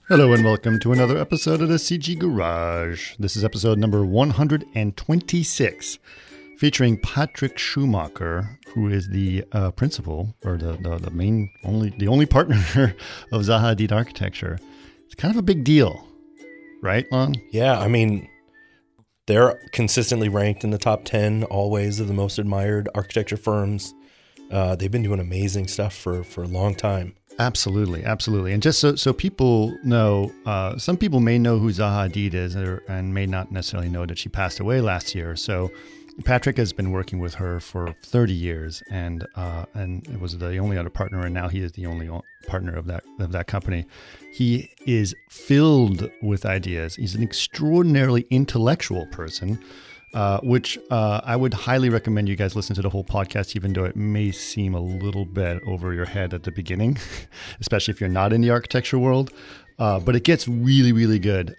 Hello and welcome to another episode of the CG Garage. This is episode number 126, featuring Patrick Schumacher, who is the principal or the only partner of Zaha Hadid Architecture. It's kind of a big deal, right, Lon? Yeah, I mean, they're consistently ranked in the top 10 always of the most admired architecture firms. They've been doing amazing stuff for a long time. Absolutely. And just so people know, some people may know who Zaha Hadid is and may not necessarily know that she passed away last year. So Patrick has been working with her for 30 years and it was the only other partner, and now he is the only partner of that company. He is filled with ideas. He's an extraordinarily intellectual person. Which I would highly recommend you guys listen to the whole podcast, even though it may seem a little bit over your head at the beginning, especially if you're not in the architecture world. But it gets really, really good.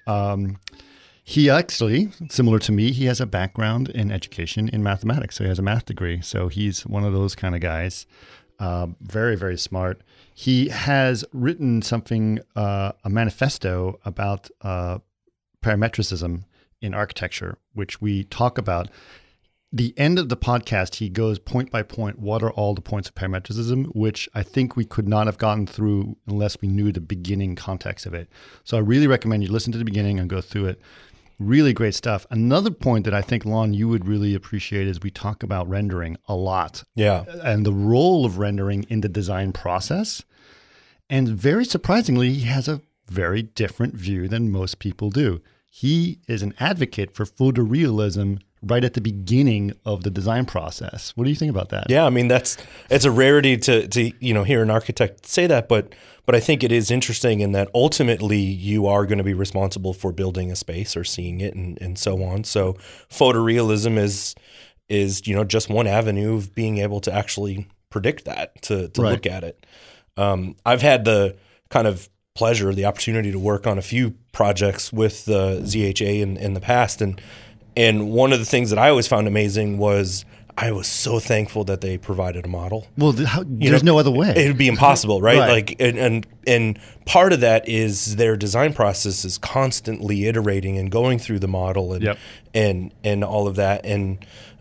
He actually, similar to me, he has a background in education in mathematics. So he has a math degree. So he's one of those kind of guys. Very, very smart. He has written something, a manifesto about parametricism in architecture, which we talk about. The end of the podcast, he goes point by point, what are all the points of parametricism, which I think we could not have gotten through unless we knew the beginning context of it. So I really recommend you listen to the beginning and go through it. Really great stuff. Another point that I think, Lon, you would really appreciate is we talk about rendering a lot. Yeah. And the role of rendering in the design process. And very surprisingly, he has a very different view than most people do. He is an advocate for photorealism right at the beginning of the design process. What do you think about that? Yeah, I mean, it's a rarity to hear an architect say that, but I think it is interesting in that ultimately you are going to be responsible for building a space or seeing it and so on. So photorealism is just one avenue of being able to actually predict that, to Right. look at it. I've had the kind of pleasure, the opportunity to work on a few projects with the ZHA in the past, and one of the things that I always found amazing was I was so thankful that they provided a model. Well, there's no other way. It would be impossible, right? Right. Like, and part of that is their design process is constantly iterating and going through the model and all of that, and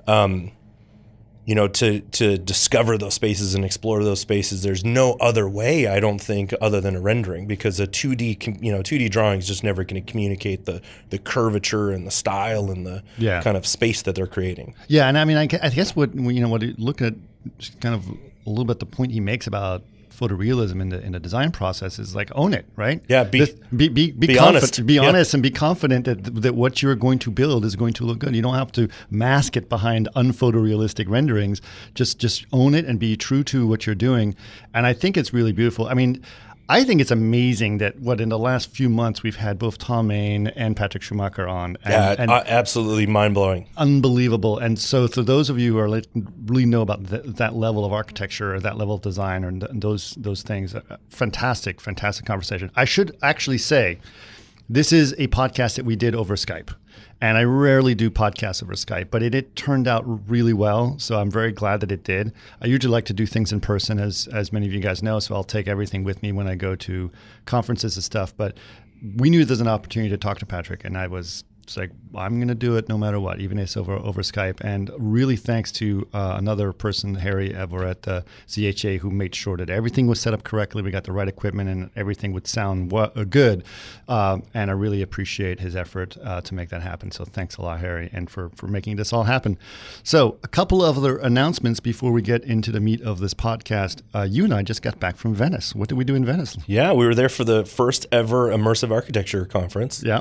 to discover those spaces and explore those spaces, there's no other way, I don't think, other than a rendering, because a 2D drawing is just never going to communicate the curvature and the style and the kind of space that they're creating. Yeah, and I mean, I guess what you look at, kind of a little bit the point he makes about photorealism in the design process is like, own it, right? Yeah, be honest. Be honest and be confident that what you're going to build is going to look good. You don't have to mask it behind unphotorealistic renderings. Just own it and be true to what you're doing. And I think it's really beautiful. I mean, I think it's amazing that in the last few months we've had both Tom Main and Patrick Schumacher on. And absolutely mind-blowing. Unbelievable. And so for those of you who are really know about that level of architecture or that level of design and those things, fantastic conversation. I should actually say this is a podcast that we did over Skype. And I rarely do podcasts over Skype, but it turned out really well. So I'm very glad that it did. I usually like to do things in person, as many of you guys know. So I'll take everything with me when I go to conferences and stuff. But we knew there's an opportunity to talk to Patrick, and I was It's like, I'm going to do it no matter what, even if it's over Skype. And really thanks to another person, Harry over at ZHA, who made sure that everything was set up correctly. We got the right equipment and everything would sound good. And I really appreciate his effort to make that happen. So thanks a lot, Harry, and for making this all happen. So a couple of other announcements before we get into the meat of this podcast. You and I just got back from Venice. What did we do in Venice? Yeah, we were there for the first ever Immersive Architecture Conference. Yeah.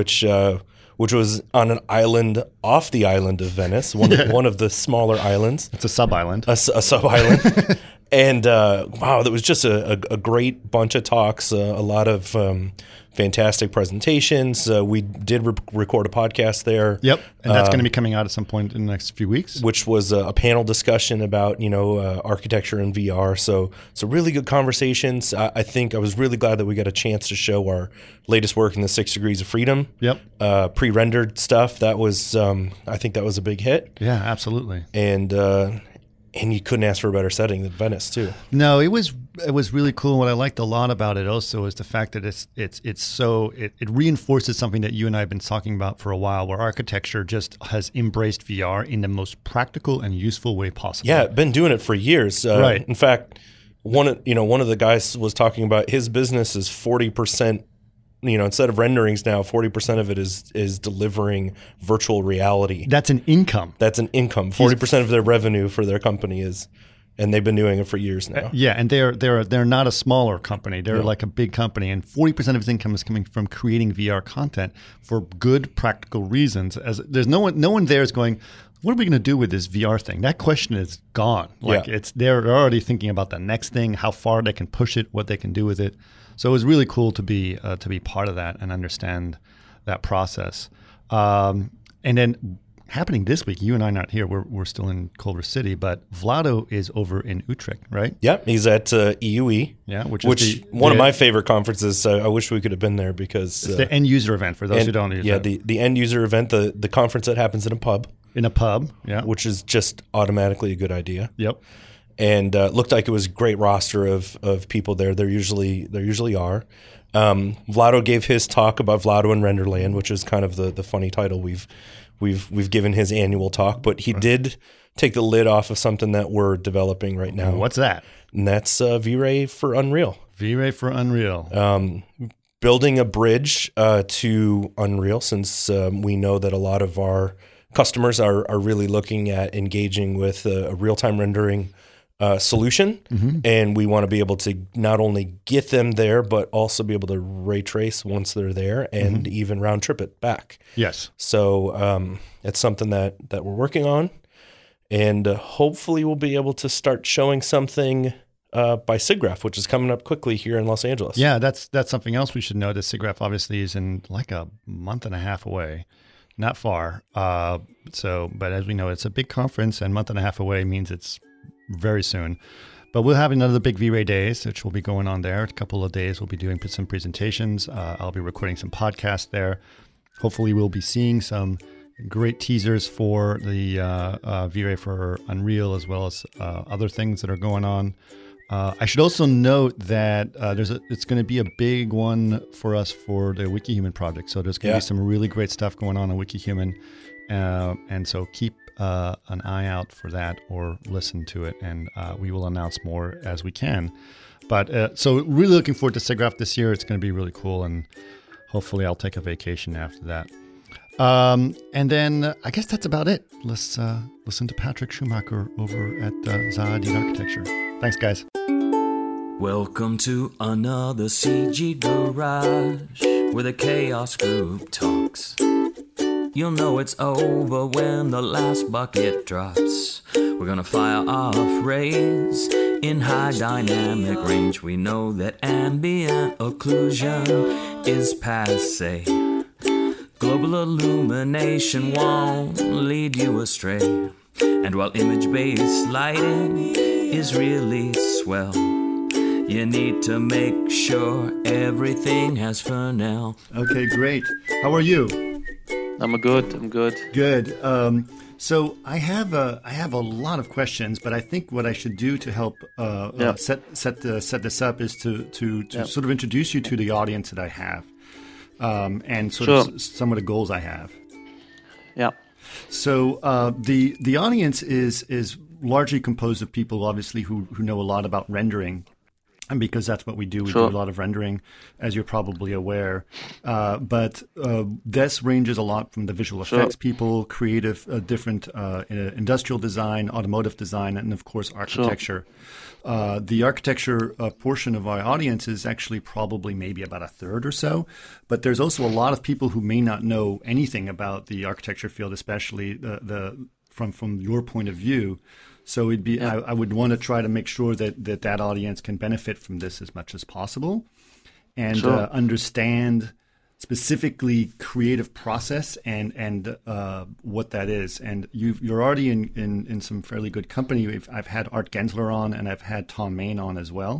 Which was on an island off the island of Venice, one of the smaller islands. It's a sub-island. A sub-island. And wow, that was just a great bunch of talks, a lot of fantastic presentations. We did record a podcast there. Yep, and that's going to be coming out at some point in the next few weeks. Which was a panel discussion about architecture and VR. So really good conversations. I think I was really glad that we got a chance to show our latest work in the 6 Degrees of Freedom. Yep, pre-rendered stuff. That was I think that was a big hit. Yeah, absolutely. And you couldn't ask for a better setting than Venice, too. No, it was it was really cool. What I liked a lot about it also is the fact that it reinforces something that you and I have been talking about for a while, where architecture just has embraced VR in the most practical and useful way possible. Yeah, been doing it for years. Right. In fact, one of the guys was talking about his business is 40%. Instead of renderings now, 40% of it is delivering virtual reality. That's an income. 40% of their revenue for their company is, and they've been doing it for years now. Yeah, and they're not a smaller company. They're like a big company, and 40% of his income is coming from creating VR content for good practical reasons. As there's no one there is going, what are we going to do with this VR thing? That question is gone. They're already thinking about the next thing, how far they can push it, what they can do with it. So it was really cool to be part of that and understand that process. And then happening this week, you and I are not here. We're still in Culver City, but Vlado is over in Utrecht, right? Yeah, he's at EUE. Yeah, which is one of my favorite conferences. I wish we could have been there because it's the end user event for those who don't know. Yeah, the end user event, the conference that happens in a pub. In a pub, yeah, which is just automatically a good idea. Yep. And looked like it was a great roster of people there. There usually are. Vlado gave his talk about Vlado and Renderland, which is kind of the funny title we've given his annual talk. But he did take the lid off of something that we're developing right now. What's that? And that's V-Ray for Unreal. V-Ray for Unreal. Building a bridge to Unreal, since we know that a lot of our customers are really looking at engaging with a real-time rendering solution, and we want to be able to not only get them there, but also be able to ray trace once they're there and even round trip it back. Yes. So it's something that we're working on, and hopefully we'll be able to start showing something by SIGGRAPH, which is coming up quickly here in Los Angeles. Yeah, that's something else we should know. That SIGGRAPH obviously is in like a month and a half away. Not far. But as we know, it's a big conference, and a month and a half away means it's very soon. But we'll have another big V-Ray Days, which will be going on there. A couple of days we'll be doing some presentations. I'll be recording some podcasts there. Hopefully we'll be seeing some great teasers for the V-Ray for Unreal, as well as other things that are going on. I should also note that it's going to be a big one for us for the WikiHuman project. So there's going to be some really great stuff going on WikiHuman. And so keep an eye out for that, or listen to it, and we will announce more as we can. But so really looking forward to SIGGRAPH this year. It's going to be really cool, and hopefully I'll take a vacation after that. And then I guess that's about it. Let's listen to Patrick Schumacher over at Zaha Hadid Architecture. Thanks, guys. Welcome to another CG Garage, where the Chaos Group talks. You'll know it's over when the last bucket drops. We're gonna fire off rays in high dynamic range. We know that ambient occlusion is passé. Global illumination won't lead you astray. And while image-based lighting is really swell, you need to make sure everything has Fresnel. Okay, great. How are you? I'm good. Good. So I have a lot of questions, but I think what I should do to help set this up is to sort of introduce you to the audience that I have, and sort of some of the goals I have. Yeah. So the audience is largely composed of people, obviously, who know a lot about rendering. And because that's what we do. We do a lot of rendering, as you're probably aware. But this ranges a lot from the visual effects people, creative, different industrial design, automotive design, and, of course, architecture. The architecture portion of our audience is actually probably maybe about a third or so. But there's also a lot of people who may not know anything about the architecture field, especially from your point of view. So it'd be I would want to try to make sure that audience can benefit from this as much as possible, and understand specifically creative process and what that is. And you're already in some fairly good company. I've had Art Gensler on, and I've had Tom Main on as well.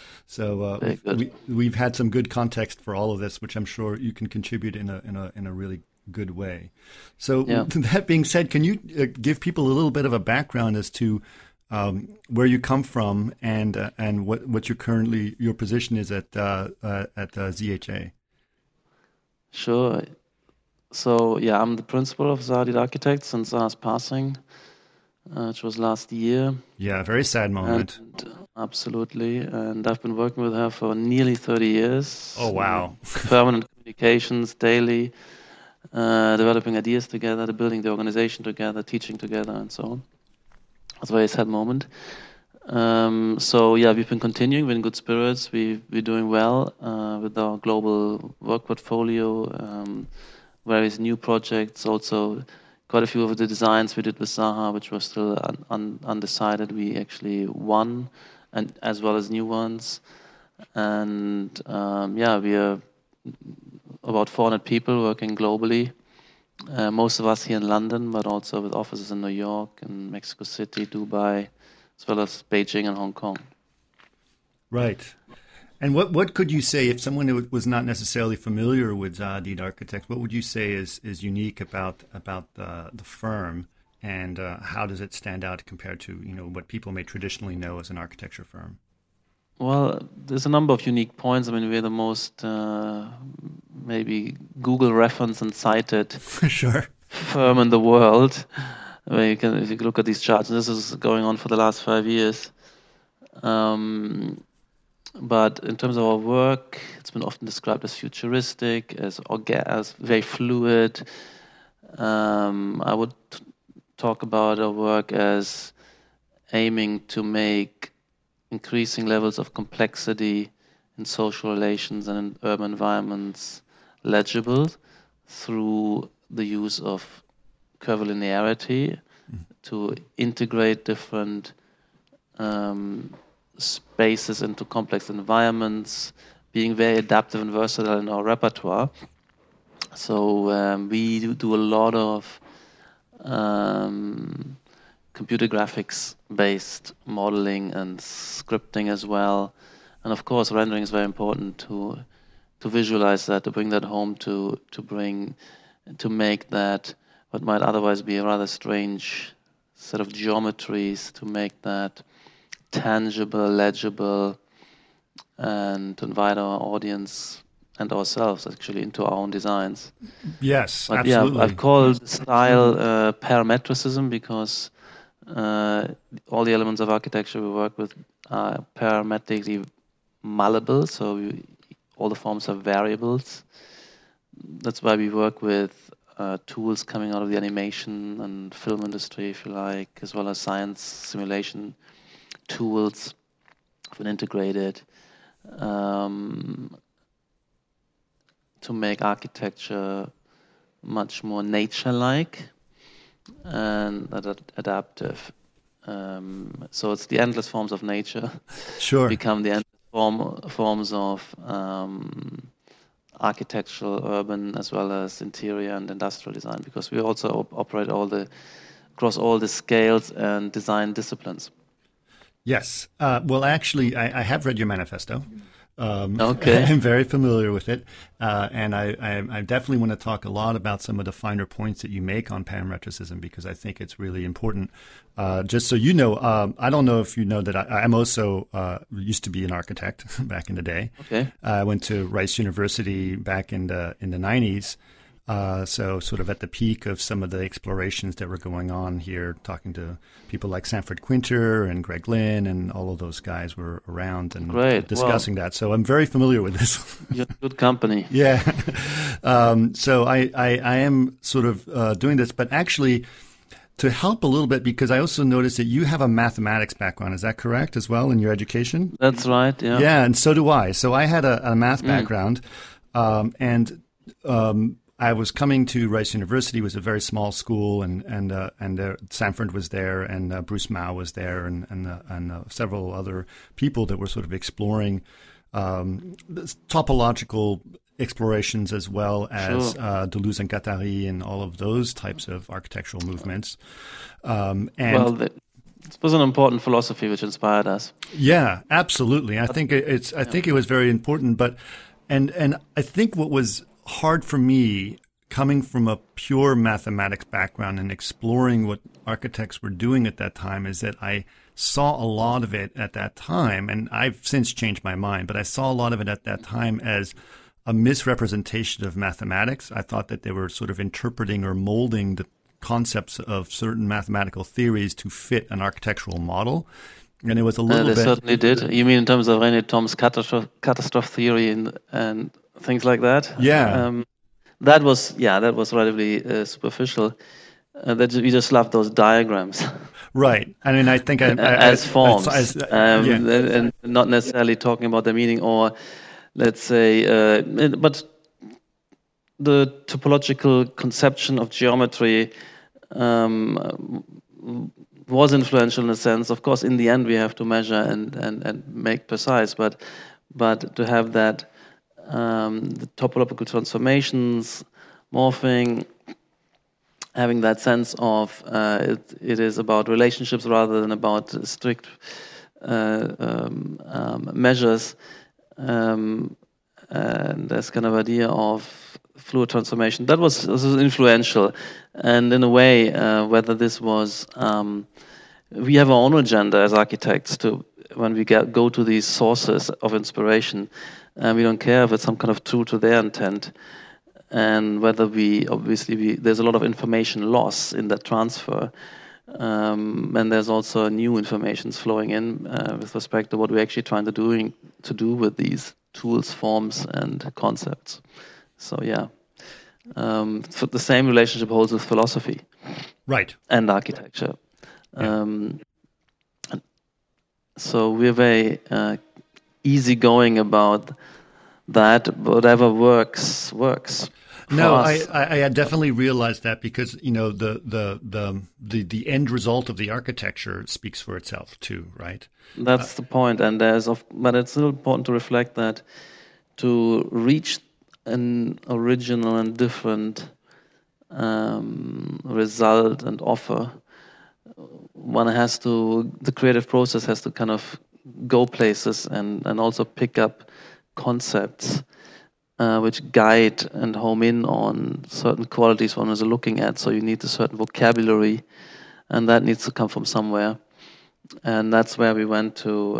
So we've had some good context for all of this, which I'm sure you can contribute in a really good way. So that being said, can you give people a little bit of a background as to where you come from and what your position is at ZHA. Sure. So yeah, I'm the principal of Zaha Hadid Architects since Zaha's passing, which was last year. Yeah, very sad moment. Absolutely. And I've been working with her for nearly 30 years. Oh, wow. Permanent communications daily, developing ideas together, building the organization together, teaching together, and so on. It's a very sad moment. So yeah, we've been continuing. We're in good spirits. We're doing well with our global work portfolio, various new projects. Also, quite a few of the designs we did with Zaha, which were still undecided, we actually won, and as well as new ones. And yeah, we are about 400 people working globally. Most of us here in London, but also with offices in New York and Mexico City, Dubai, as well as Beijing and Hong Kong. Right. And what could you say, if someone who was not necessarily familiar with Zaha Hadid Architects, what would you say is unique about the firm, and how does it stand out compared to what people may traditionally know as an architecture firm? Well, there's a number of unique points. I mean, we're the most maybe Google reference and cited Sure. firm in the world. I mean, if you look at these charts, and this is going on for the last 5 years. But in terms of our work, it's been often described as futuristic, as very fluid. I would talk about our work as aiming to make increasing levels of complexity in social relations and in urban environments legible through the use of curvilinearity to integrate different spaces into complex environments, being very adaptive and versatile in our repertoire. So we do a lot of computer graphics based modeling and scripting as well, and of course rendering is very important to visualize that, to bring that home, to make that what might otherwise be a rather strange set of geometries, to make that tangible, legible, and to invite our audience and ourselves actually into our own designs. Yes, but absolutely. Yeah, I've called the style parametricism because all the elements of architecture we work with are parametrically malleable, so all the forms are variables. That's why we work with tools coming out of the animation and film industry, if you like, as well as science simulation tools have been integrated to make architecture much more nature-like and adaptive. So it's the endless forms of nature become the endless forms of architectural, urban, as well as interior and industrial design, because we also operate across all the scales and design disciplines. Yes. Well, actually, I have read your manifesto. Okay. I'm very familiar with it. And I definitely want to talk a lot about some of the finer points that you make on parametricism, because I think it's really important. Just so you know, I don't know if you know that I'm also used to be an architect back in the day. Okay. I went to Rice University back in the 90s. So sort of at the peak of some of the explorations that were going on here, talking to people like Sanford Quinter and Greg Lynn, and all of those guys were around and discussing that. So I'm very familiar with this. You're good company. Yeah. So I am sort of doing this, but actually to help a little bit, because I also noticed that you have a mathematics background. Is that correct as well in your education? That's right, yeah. Yeah, and so do I. So I had a math background, and I was coming to Rice University. It was a very small school, and Sanford was there, and Bruce Mao was there, and several other people that were sort of exploring topological explorations, as well as Deleuze and Guattari and all of those types of architectural movements. This was an important philosophy which inspired us. Yeah, absolutely. I think it was very important, but and I think what was hard for me, coming from a pure mathematics background and exploring what architects were doing at that time, is that I saw a lot of it at that time, and I've since changed my mind, but I saw a lot of it at that time as a misrepresentation of mathematics. I thought that they were sort of interpreting or molding the concepts of certain mathematical theories to fit an architectural model. And it was a little They bit... certainly did. You mean in terms of René Thom's catastrophe theory and things like that? Yeah. That was relatively superficial. That we just love those diagrams. Right. I mean, I think as forms, yeah. and not necessarily talking about the meaning, or let's say, but the topological conception of geometry was influential in a sense. Of course, in the end, we have to measure and make precise, but to have that the topological transformations, morphing, having that sense of it is about relationships rather than about strict measures, and this kind of idea of fluid transformation, this was influential. And in a way, whether this was, we have our own agenda as architects when we go to these sources of inspiration, we don't care if it's some kind of true to their intent. And whether there's a lot of information loss in that transfer, and there's also new information flowing in with respect to what we're actually trying to do with these tools, forms, and concepts. So yeah, so the same relationship holds with philosophy, right, and architecture. Yeah. So we're very easygoing about that. Whatever works. No, I definitely realized that, because the end result of the architecture speaks for itself too, right? That's the point, and but it's still important to reflect that to reach an original and different result and offer, the creative process has to kind of go places and also pick up concepts which guide and home in on certain qualities one is looking at. So you need a certain vocabulary, and that needs to come from somewhere. And that's where we went to,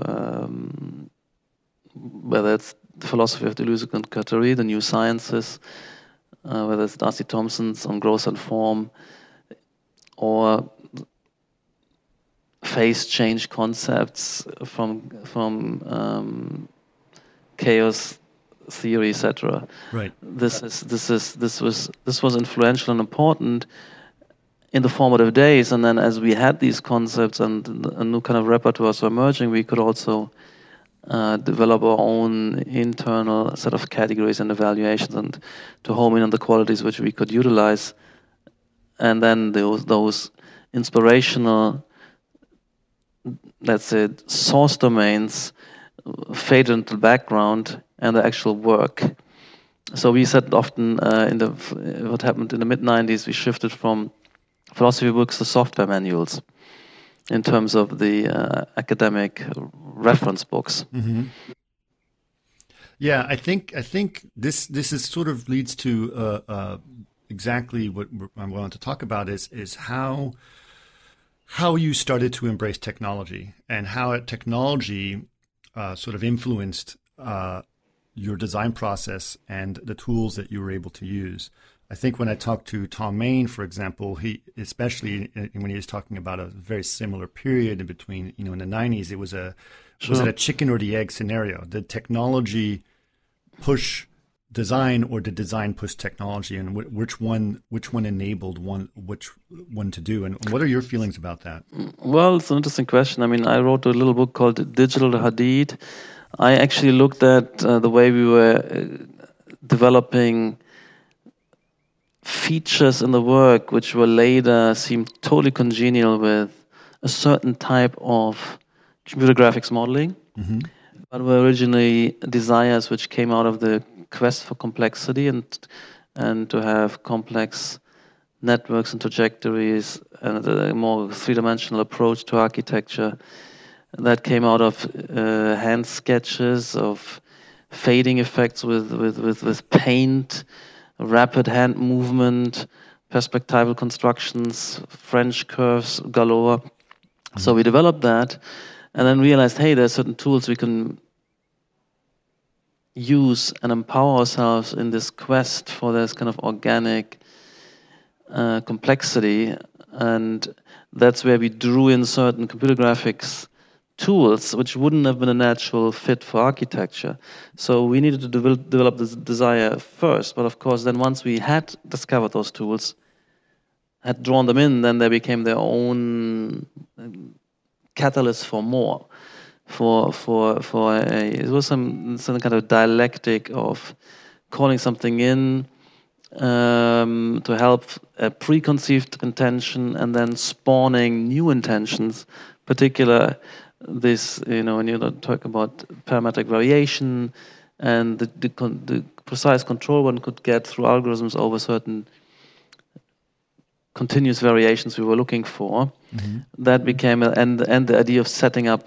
whether it's the philosophy of Deleuze and Guattari, the new sciences, whether it's Darcy Thompson's on growth and form, or phase change concepts from chaos theory, etc. Right. This was influential and important in the formative days, and then as we had these concepts and a new kind of repertoires were emerging, we could also develop our own internal set of categories and evaluations, and to home in on the qualities which we could utilize, and then those inspirational, let's say, source domains fade into the background and the actual work. So we said often what happened in the mid-90s, we shifted from philosophy books to software manuals in terms of the academic reference books. Mm-hmm. Yeah, I think this is sort of leads to exactly what I want to talk about is how you started to embrace technology, and how technology sort of influenced your design process and the tools that you were able to use. I think when I talked to Tom Main, for example, especially when he was talking about a very similar period in between, in the 90s, was it a chicken or the egg scenario? Did technology push design, or did design push technology, and which one enabled which one to do? And what are your feelings about that? Well, it's an interesting question. I mean, I wrote a little book called Digital Hadid. I actually looked at the way we were developing features in the work which were later seemed totally congenial with a certain type of computer graphics modeling, mm-hmm. but were originally desires which came out of the quest for complexity and to have complex networks and trajectories and a more three-dimensional approach to architecture. That came out of hand sketches, of fading effects with paint, rapid hand movement, perspectival constructions, French curves galore. So we developed that, and then realized, hey, there are certain tools we can use and empower ourselves in this quest for this kind of organic complexity, and that's where we drew in certain computer graphics tools which wouldn't have been a natural fit for architecture. So we needed to develop this desire first, but of course then once we had discovered those tools, had drawn them in, then they became their own catalyst for more. It was some kind of dialectic of calling something in to help a preconceived intention and then spawning new intentions. Particular, this, when you talk about parametric variation and the precise control one could get through algorithms over certain continuous variations we were looking for. That became and the idea of setting up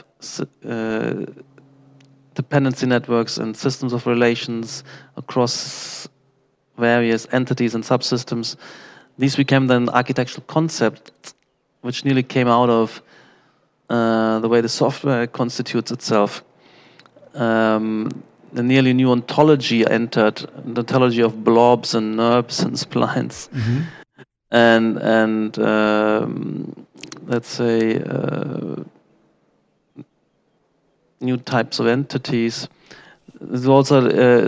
dependency networks and systems of relations across various entities and subsystems. These became then architectural concepts which nearly came out of the way the software constitutes itself. A nearly new ontology entered, the ontology of blobs and NURBs and splines. And let's say new types of entities. There's also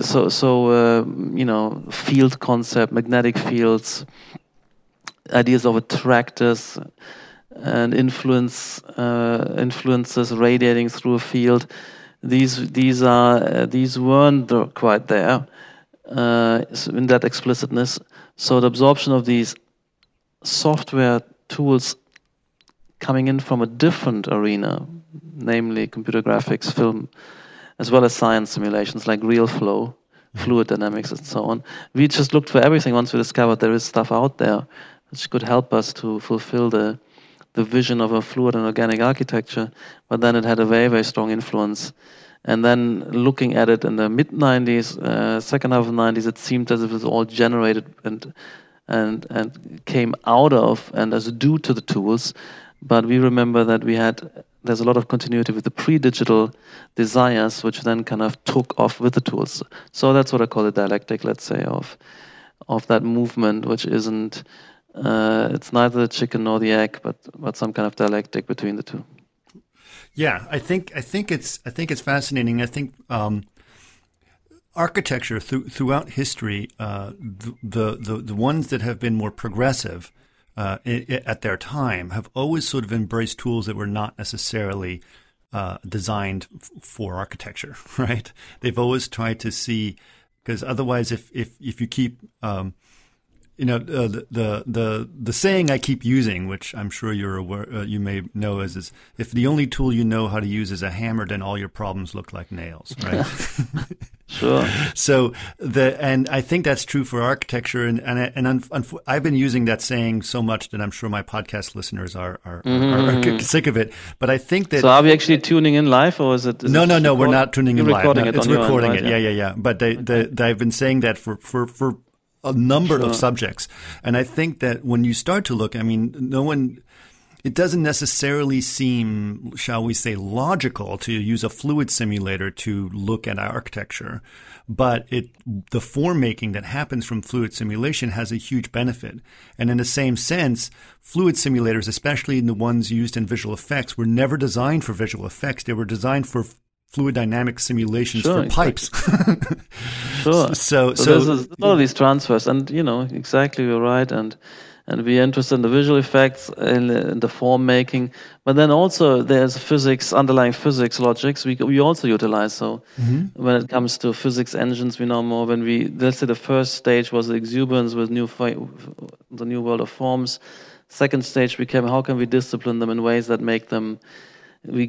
field concept, magnetic fields, ideas of attractors and influences radiating through a field. These weren't quite there in that explicitness. So the absorption of these software tools coming in from a different arena, namely computer graphics, film, as well as science simulations like RealFlow, fluid dynamics, and so on. We just looked for everything once we discovered there is stuff out there which could help us to fulfill the vision of a fluid and organic architecture, but then it had a very, very strong influence. And then looking at it in the mid-90s, second half of the 90s, it seemed as if it was all generated and came out of and as due to the tools. But we remember that there's a lot of continuity with the pre-digital desires, which then kind of took off with the tools. So that's what I call the dialectic, let's say, of that movement, which isn't, it's neither the chicken nor the egg, but some kind of dialectic between the two. Yeah, I think it's fascinating. I think architecture throughout history, the ones that have been more progressive at their time have always sort of embraced tools that were not necessarily designed for architecture, right? They've always tried to see, because otherwise, if you keep the saying I keep using, which I'm sure you're aware, you may know, is if the only tool you know how to use is a hammer, then all your problems look like nails, right? Sure. So and I think that's true for architecture, and I've been using that saying so much that I'm sure my podcast listeners are sick of it. But I think that. So are we actually tuning in live, or is it? No, we're not tuning in live. It's recording it. Right? Yeah. But I've been saying that for a number of subjects. And I think that when you start to look, it doesn't necessarily seem, shall we say, logical to use a fluid simulator to look at architecture. But the form making that happens from fluid simulation has a huge benefit. And in the same sense, fluid simulators, especially the ones used in visual effects, were never designed for visual effects. They were designed for fluid dynamic simulations for pipes. Sure. So there's a lot of these transfers, and exactly, you're right, and we're interested in the visual effects in the form making, but then also there's underlying physics logics we also utilize. So when it comes to physics engines, we know more. Let's say the first stage was the exuberance with the new world of forms. Second stage became how can we discipline them in ways that make them we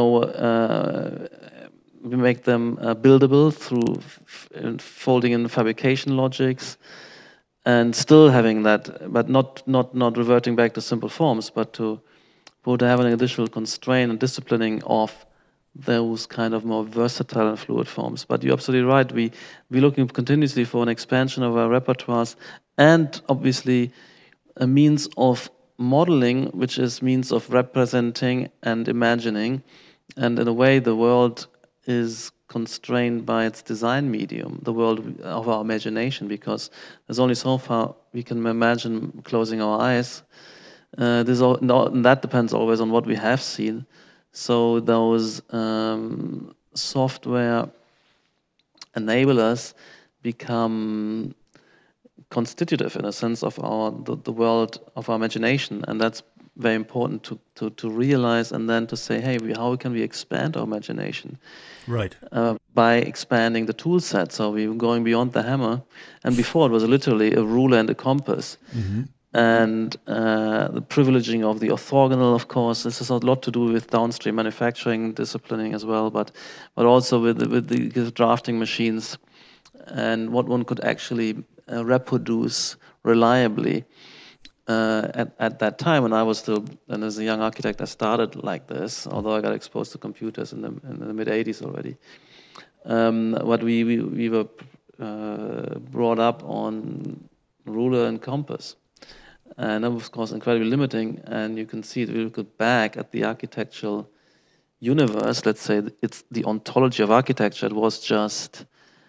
make them buildable through folding in fabrication logics, and still having that, but not reverting back to simple forms, but to have an additional constraint and disciplining of those kind of more versatile and fluid forms. But you're absolutely right. We're looking continuously for an expansion of our repertoires, and obviously a means of modeling, which is means of representing and imagining. And in a way, the world is constrained by its design medium, the world of our imagination, because there's only so far we can imagine closing our eyes. And that depends always on what we have seen. So those software enablers become constitutive in a sense of the world of our imagination, and that's very important to realize, and then to say, hey, how can we expand our imagination? Right. By expanding the tool set. So we were going beyond the hammer, and before it was literally a ruler and a compass. Mm-hmm. And the privileging of the orthogonal, of course, this has a lot to do with downstream manufacturing disciplining as well, but also with the drafting machines and what one could actually reproduce reliably. At that time, when I was still, and as a young architect, I started like this, although I got exposed to computers in the mid 80s already. But we were brought up on ruler and compass. And that was, of course, incredibly limiting. And you can see if you look back at the architectural universe, let's say it's the ontology of architecture, it was just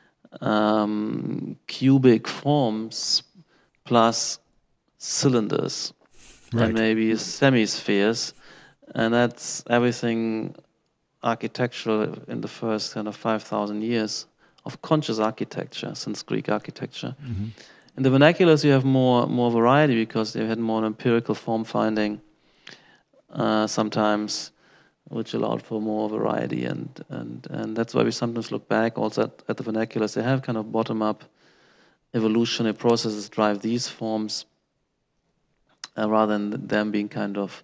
cubic forms plus cylinders, right, and maybe semispheres, and that's everything architectural in the first kind of 5,000 years of conscious architecture since Greek architecture. Mm-hmm. In the vernaculars, you have more variety because they had more empirical form finding sometimes, which allowed for more variety, and that's why we sometimes look back also at the vernaculars. They have kind of bottom-up evolutionary processes drive these forms rather than them being kind of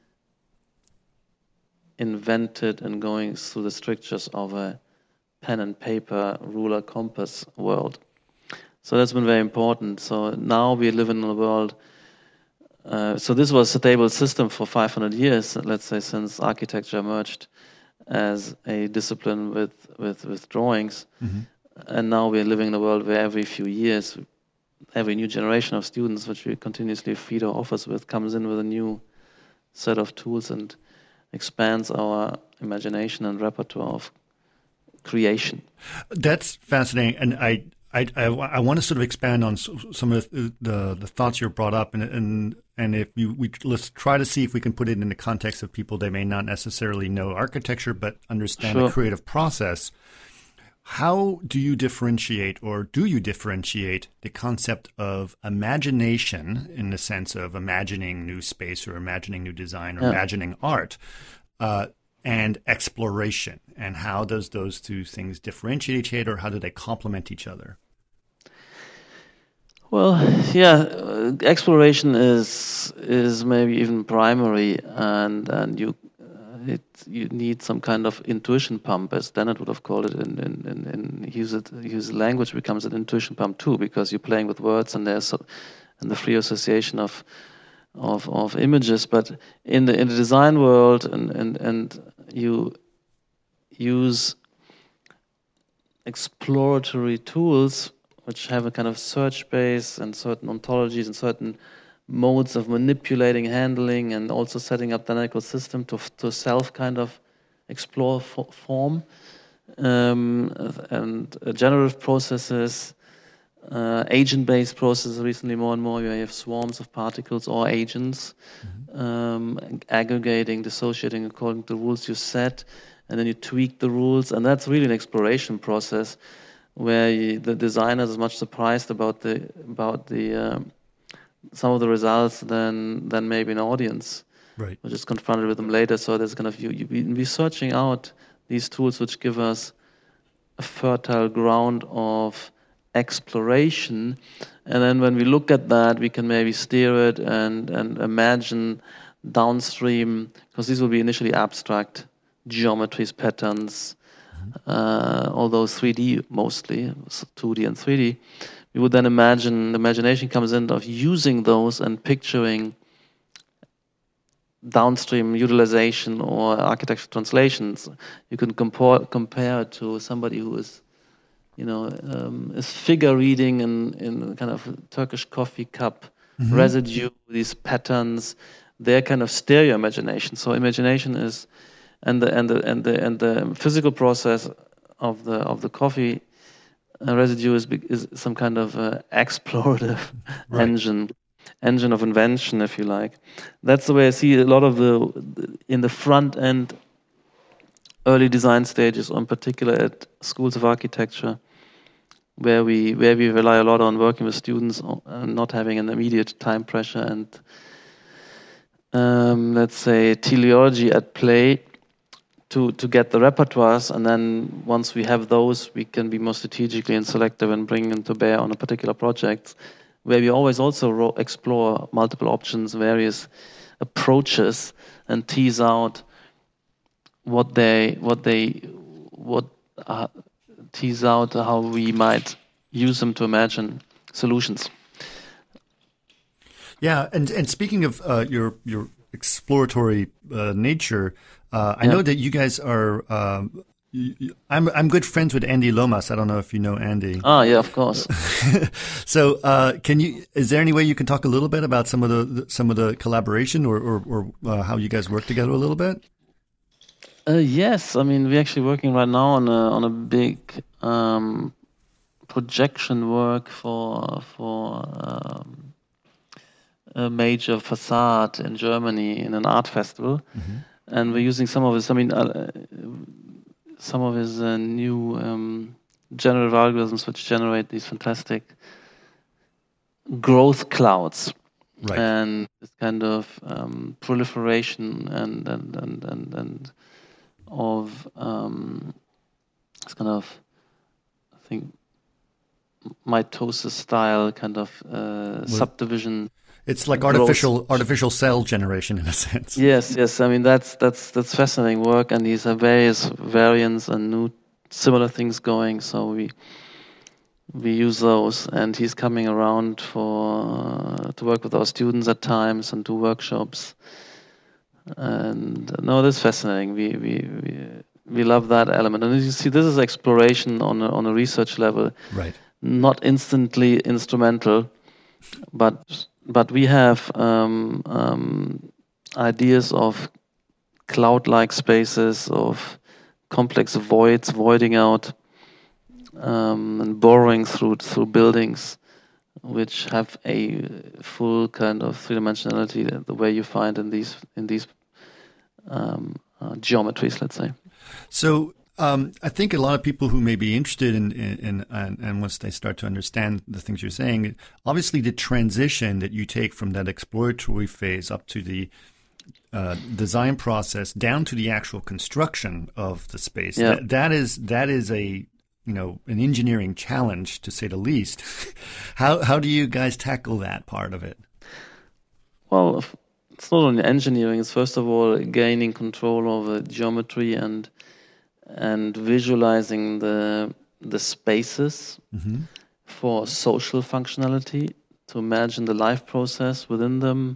invented and going through the strictures of a pen and paper, ruler, compass world. So that's been very important. So now we live in a world. So this was a stable system for 500 years, let's say, since architecture emerged as a discipline with drawings. Mm-hmm. And now we're living in a world where every few years, every new generation of students, which we continuously feed our offers with, comes in with a new set of tools and expands our imagination and repertoire of creation. That's fascinating, and I want to sort of expand on some of the thoughts you brought up, and if let's try to see if we can put it in the context of people they may not necessarily know architecture but understand the creative process. How do you differentiate, or do you differentiate the concept of imagination in the sense of imagining new space or imagining new design or imagining art, and exploration? And how does those two things differentiate each other, or how do they complement each other? Well, exploration is maybe even primary, and you need some kind of intuition pump, as Dennett would have called it. And use language becomes an intuition pump too, because you're playing with words and the free association of images. But in the design world, and you use exploratory tools which have a kind of search base and certain ontologies and certain modes of manipulating, handling, and also setting up dynamical system to self kind of explore form, and generative processes, agent-based processes. Recently, more and more, you have swarms of particles or agents, aggregating, dissociating according to the rules you set, and then you tweak the rules, and that's really an exploration process where the designer is as much surprised about the some of the results than maybe an audience, right, which is confronted with them later. So there's kind of we're searching out these tools which give us a fertile ground of exploration, and then when we look at that, we can maybe steer it and imagine downstream, because these will be initially abstract geometries, patterns, although 3D mostly, 2D and 3D. We would then imagine, the imagination comes in of using those and picturing downstream utilization or architectural translations. You can compare it to somebody who is, is figure reading in kind of a Turkish coffee cup residue, these patterns, they're kind of stereo imagination. So imagination is, and the physical process of the coffee residue is some kind of explorative engine of invention, if you like. That's the way I see a lot of in the front end early design stages, or in particular at schools of architecture, where we rely a lot on working with students, not having an immediate time pressure and let's say teleology at play to get the repertoires, and then once we have those, we can be more strategically and selective and bring them to bear on a particular project, where we always also explore multiple options, various approaches, and tease out tease out how we might use them to imagine solutions. Yeah, and speaking of your exploratory nature, I know that you guys are. I'm good friends with Andy Lomas. I don't know if you know Andy. Ah, yeah, of course. So, is there any way you can talk a little bit about some of the collaboration or how you guys work together a little bit? Yes, I mean, we're actually working right now on a big projection work for a major facade in Germany in an art festival, and we're using some of his. I mean, some of his new generative algorithms, which generate these fantastic growth clouds, right, and this kind of proliferation and of it's kind of, I think, mitosis style kind of subdivision. It's like artificial cell generation in a sense. Yes. I mean that's fascinating work, and these are various variants and new similar things going. So we use those, and he's coming around to work with our students at times and do workshops. And no, that's fascinating. We love that element, and as you see, this is exploration on a research level, right? Not instantly instrumental, but we have ideas of cloud-like spaces, of complex voiding out and borrowing through buildings, which have a full kind of three-dimensionality, the way you find in these geometries, let's say. So I think a lot of people who may be interested in once they start to understand the things you're saying, obviously the transition that you take from that exploratory phase up to the design process down to the actual construction of the space, that is a an engineering challenge, to say the least. How do you guys tackle that part of it? Well, it's not only engineering. It's first of all gaining control over geometry and visualizing the spaces for social functionality, to imagine the life process within them.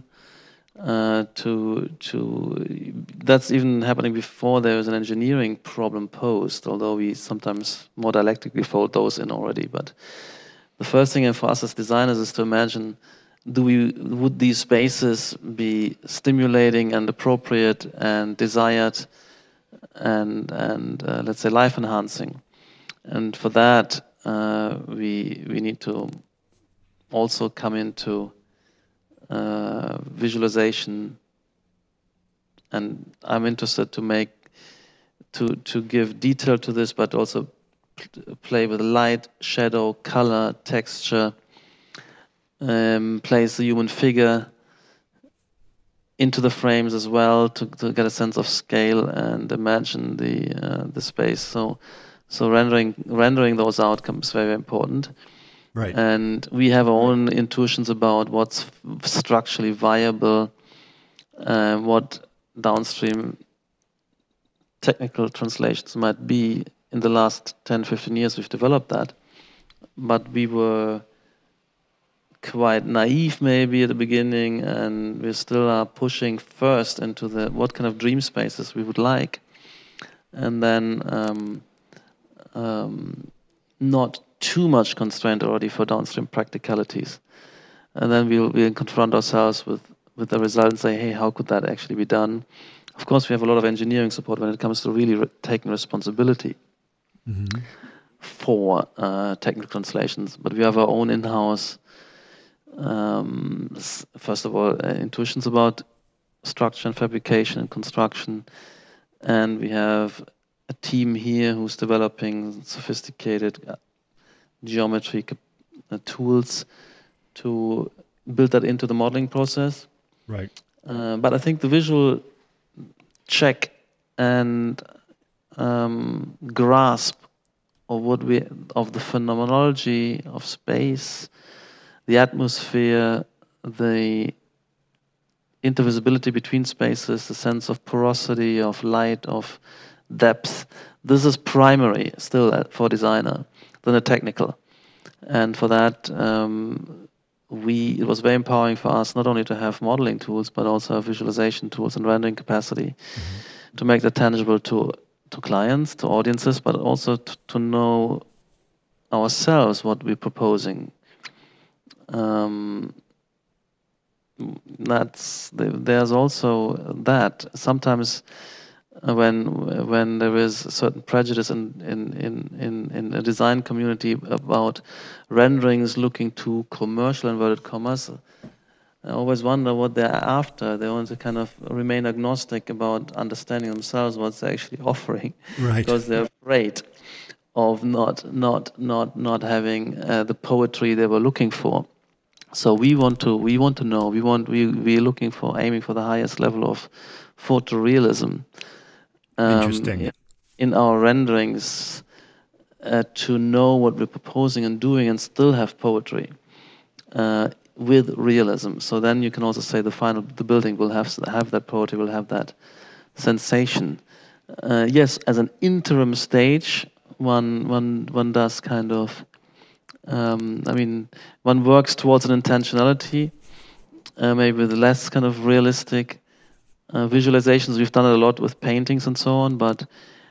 That's even happening before there is an engineering problem posed, although we sometimes more dialectically fold those in already. But the first thing for us as designers is to imagine, would these spaces be stimulating and appropriate and desired and let's say life enhancing? And for that we need to also come into visualization, and I'm interested to give detail to this, but also play with light, shadow, color, texture, place the human figure into the frames as well, to get a sense of scale and imagine the space. So rendering those outcomes is very important. Right. And we have our own intuitions about what's structurally viable, what downstream technical translations might be. In the last 10, 15 years, we've developed that. But we were quite naive maybe at the beginning, and we still are pushing first into what kind of dream spaces we would like. And then not too much constraint already for downstream practicalities. and then we'll confront ourselves with the result and say, hey, how could that actually be done? Of course, we have a lot of engineering support when it comes to really taking responsibility for technical translations, but we have our own in-house, first of all, intuitions about structure and fabrication and construction, and we have a team here who's developing sophisticated geometry tools to build that into the modeling process. Right. But I think the visual check and grasp of the phenomenology of space, the atmosphere, the intervisibility between spaces, the sense of porosity, of light, of depth. This is primary still for a designer than a technical. And for that, it was very empowering for us not only to have modeling tools, but also visualization tools and rendering capacity to make that tangible to clients, to audiences, but also to know ourselves what we're proposing. There's also that sometimes when there is a certain prejudice in a design community about renderings looking too commercial, inverted commas, I always wonder what they're after. They want to kind of remain agnostic about understanding themselves what they're actually offering, right? Because they're afraid of not having the poetry they were looking for. So we want to know. We're looking for, aiming for the highest level of photorealism. Interesting. In our renderings, to know what we're proposing and doing, and still have poetry with realism. So then you can also say the building will have that poetry, will have that sensation. Yes, as an interim stage, one does kind of. One works towards an intentionality, maybe with less kind of realistic visualizations. We've done it a lot with paintings and so on, but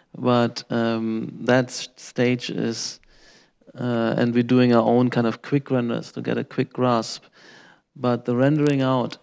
that stage is, and we're doing our own kind of quick renders to get a quick grasp. But the rendering out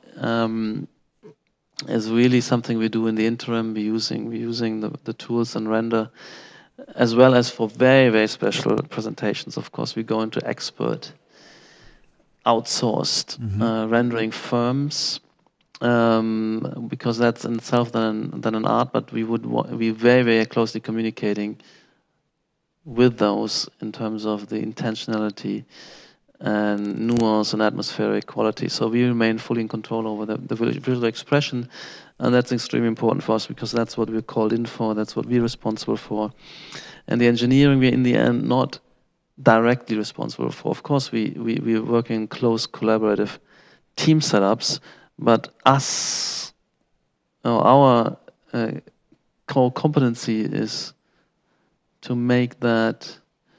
is really something we do in the interim. We're using the tools and render, as well as for very, very special presentations. Of course, we go into expert, outsourced rendering firms, because that's in itself than an art. But we very, very closely communicating with those in terms of the intentionality and nuance and atmospheric quality. So we remain fully in control over the visual expression, and that's extremely important for us because that's what we're called in for, that's what we're responsible for. And the engineering, we're in the end not directly responsible for. Of course, we're working in close collaborative team setups, but our core competency is to make that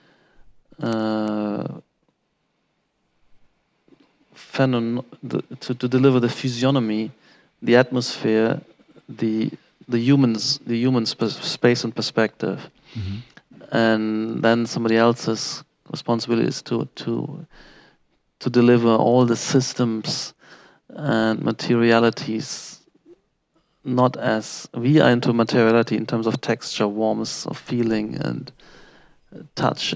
to deliver the physiognomy, the atmosphere, the human space and perspective, and then somebody else's responsibility is to deliver all the systems and materialities. Not as we are into materiality in terms of texture, warmth, of feeling, and touch,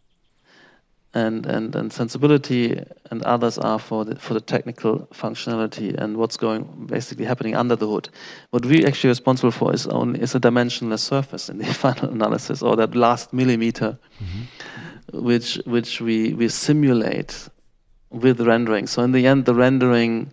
and sensibility, and others are for the technical functionality and what's basically happening under the hood. What we're actually responsible for is a dimensionless surface in the final analysis, or that last millimeter, which we simulate with rendering. So in the end, the rendering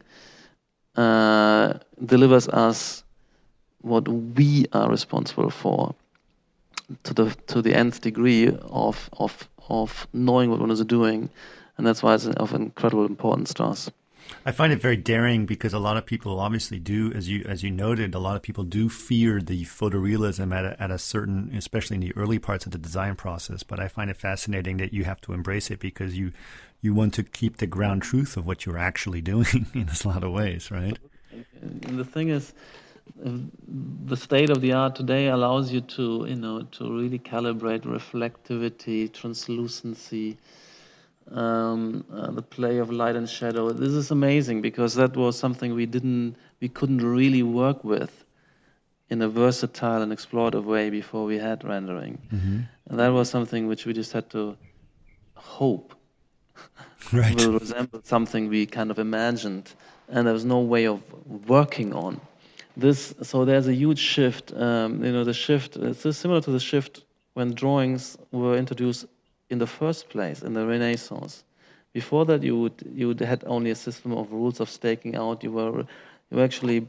delivers us what we are responsible for to the nth degree of knowing what one is doing, and that's why it's of incredible importance to us. I find it very daring because a lot of people obviously do, as you noted, a lot of people do fear the photorealism at a certain, especially in the early parts of the design process. But I find it fascinating that you have to embrace it because you want to keep the ground truth of what you're actually doing in a lot of ways, right? And the thing is, the state of the art today allows you to really calibrate reflectivity, translucency, the play of light and shadow. This is amazing because that was something we couldn't really work with in a versatile and explorative way before we had rendering. And that was something which we just had to hope will resemble something we kind of imagined, and there was no way of working on this. So there's a huge shift. The shift is similar to the shift when drawings were introduced in the first place in the Renaissance. Before that, you had only a system of rules of staking out. You were actually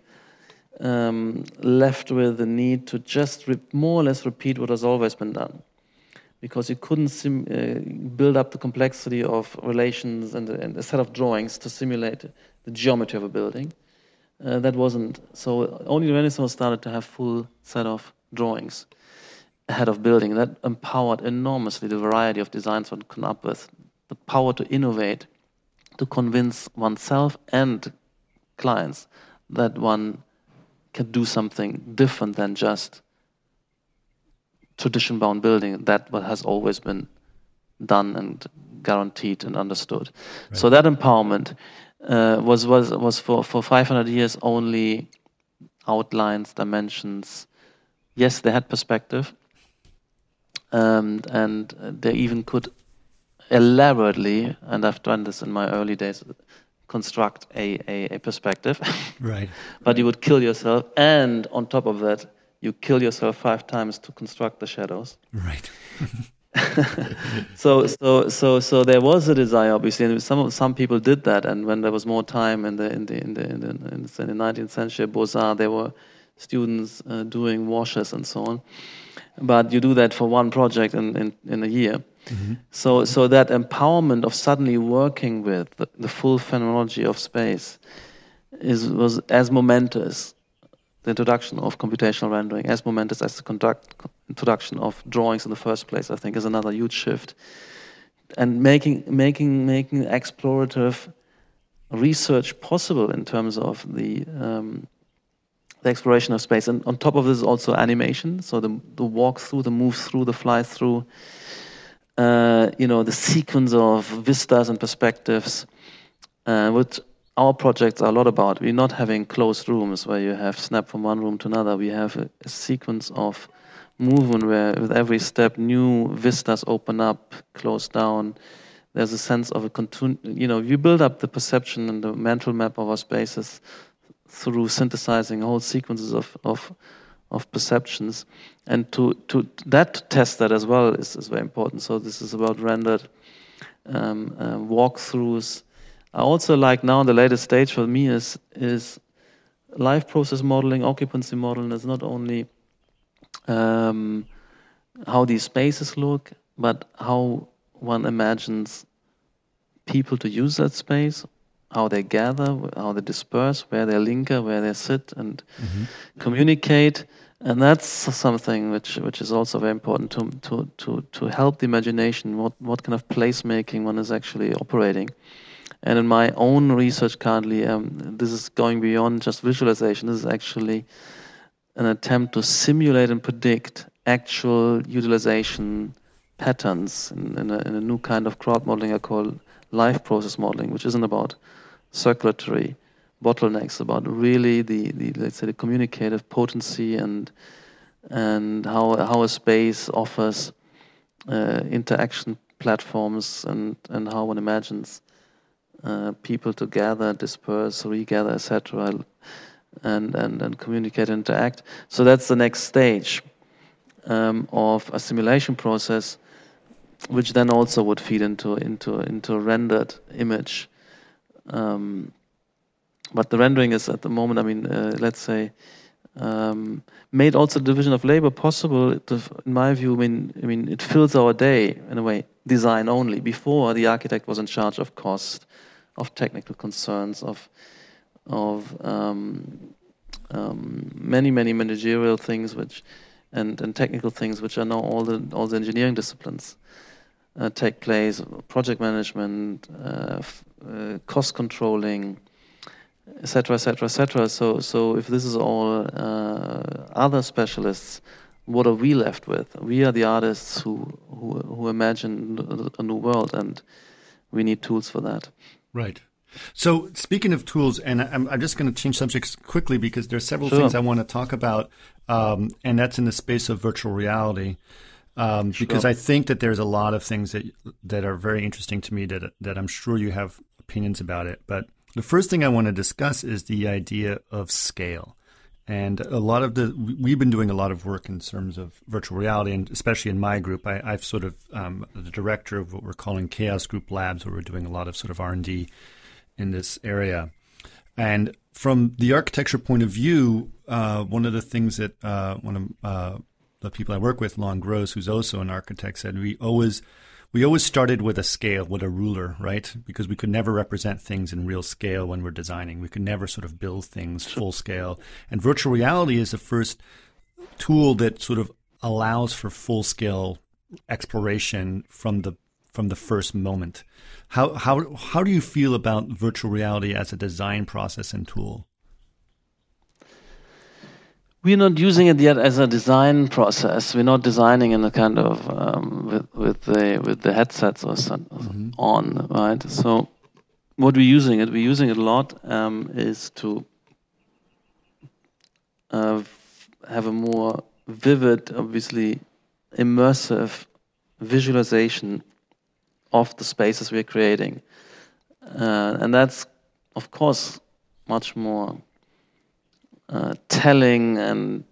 left with the need to just more or less repeat what has always been done, because you couldn't build up the complexity of relations and a set of drawings to simulate the geometry of a building. That wasn't so. Only the Renaissance started to have full set of drawings ahead of building. That empowered enormously the variety of designs one could come up with, the power to innovate, to convince oneself and clients that one can do something different than just tradition-bound building, that what has always been done and guaranteed and understood. Right. So that empowerment was for 500 years only outlines, dimensions. Yes, they had perspective, and they even could elaborately, and I've done this in my early days, construct a perspective. Right. But you would kill yourself, and on top of that, you kill yourself 5 times to construct the shadows. Right. So there was a desire, obviously, and some people did that. And when there was more time in the 19th century, Beaux-Arts, there were students doing washes and so on. But you do that for one project in a year. Mm-hmm. So that empowerment of suddenly working with the full phenomenology of space was as momentous. The introduction of computational rendering, as momentous as the introduction of drawings in the first place, I think, is another huge shift. And making explorative research possible in terms of the exploration of space. And on top of this, also animation. So the walk through, the move through, the fly through. The sequence of vistas and perspectives, which our projects are a lot about. We're not having closed rooms where you have snap from one room to another. We have a sequence of movement where with every step new vistas open up, close down. There's a sense of you build up the perception and the mental map of our spaces through synthesizing whole sequences of perceptions, and to test that as well is very important. So this is about rendered walkthroughs. I also like now the latest stage for me is live process modeling, occupancy modeling. Is not only how these spaces look, but how one imagines people to use that space, how they gather, how they disperse, where they linger, where they sit and communicate. And that's something which is also very important to help the imagination, what kind of placemaking one is actually operating. And in my own research currently, this is going beyond just visualization. This is actually an attempt to simulate and predict actual utilization patterns in a new kind of crowd modeling I call live process modeling, which isn't about circulatory bottlenecks, about really the let's say the communicative potency and how a space offers interaction platforms and how one imagines people to gather, disperse, regather, etc., and communicate, interact. So that's the next stage of a simulation process, which then also would feed into rendered image. But the rendering is at the moment, let's say, made also division of labor possible. In my view, I mean, it fills our day in a way. Design only. Before, the architect was in charge of cost, of technical concerns, of many managerial things, and technical things, which are now all the engineering disciplines take place. Project management, cost controlling, etc., etc., etc. So if this is all other specialists, what are we left with? We are the artists who imagine a new world, and we need tools for that. Right. So speaking of tools, and I'm just going to change subjects quickly because there's several things I want to talk about, and that's in the space of virtual reality. Because I think that there's a lot of things that are very interesting to me that I'm sure you have opinions about it. But the first thing I want to discuss is the idea of scale. And we've been doing a lot of work in terms of virtual reality, and especially in my group, I've sort of the director of what we're calling Chaos Group Labs, where we're doing a lot of sort of R&D in this area. And from the architecture point of view, one of the things that one of the people I work with, Lon Gross, who's also an architect, said we always started with a scale, with a ruler, right? Because we could never represent things in real scale when we're designing. We could never sort of build things full scale. And virtual reality is the first tool that sort of allows for full scale exploration from the first moment. How do you feel about virtual reality as a design process and tool? We're not using it yet as a design process. We're not designing in a kind of with the headsets or something on, right? So what we're using it a lot is to have a more vivid, obviously immersive visualization of the spaces we're creating, and that's of course much more telling and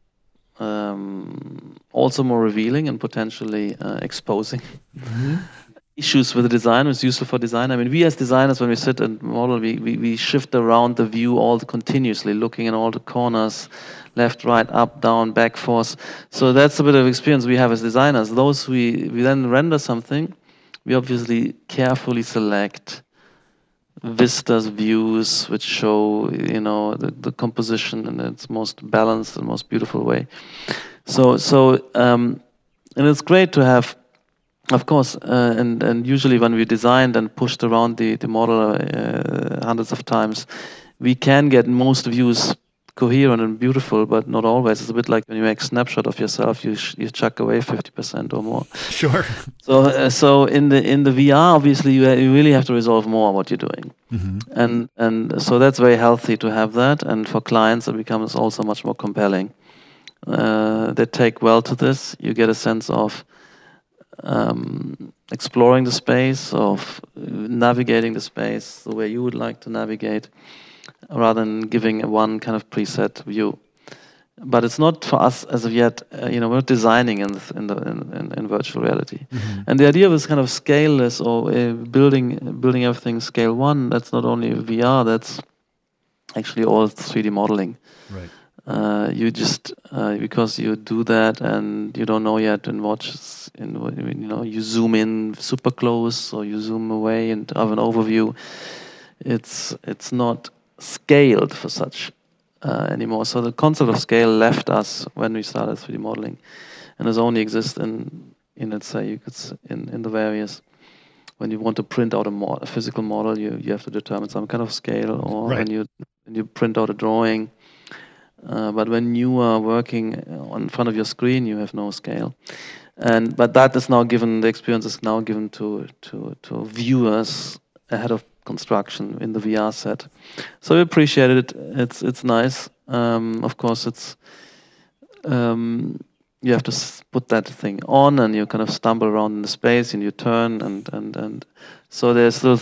also more revealing and potentially exposing issues with the design. It's useful for design. I mean, we as designers, when we sit and model, we shift around the view continuously, looking in all the corners, left, right, up, down, back, forth. So that's a bit of experience we have as designers. Those we then render something, we obviously carefully select vistas, views, which show, the composition in its most balanced and most beautiful way. And it's great to have, of course, and usually when we designed and pushed around the model hundreds of times, we can get most views coherent and beautiful, but not always. It's a bit like when you make a snapshot of yourself, you chuck away 50% or more. Sure. So in the VR, obviously, you really have to resolve more what you're doing, and so that's very healthy to have that. And for clients, it becomes also much more compelling. They take well to this. You get a sense of exploring the space, of navigating the space the way you would like to navigate, rather than giving one kind of preset view. But it's not for us as of yet. We're not designing in virtual reality, and the idea of this kind of scaleless or building everything scale one. That's not only VR. That's actually all 3D modeling. Right. You just because you do that and you don't know yet in watches. You zoom in super close or you zoom away and have an overview. It's not scaled for such anymore. So the concept of scale left us when we started 3D modeling, and does only exist in let's say you could in the various. When you want to print out a physical model, you have to determine some kind of scale, or when you print out a drawing. But when you are working in front of your screen, you have no scale. But that is now given. The experience is now given to viewers ahead of construction in the VR set. So we appreciate it. It's nice. Of course, it's you have to put that thing on, and you kind of stumble around in the space, and you turn, and so there's still.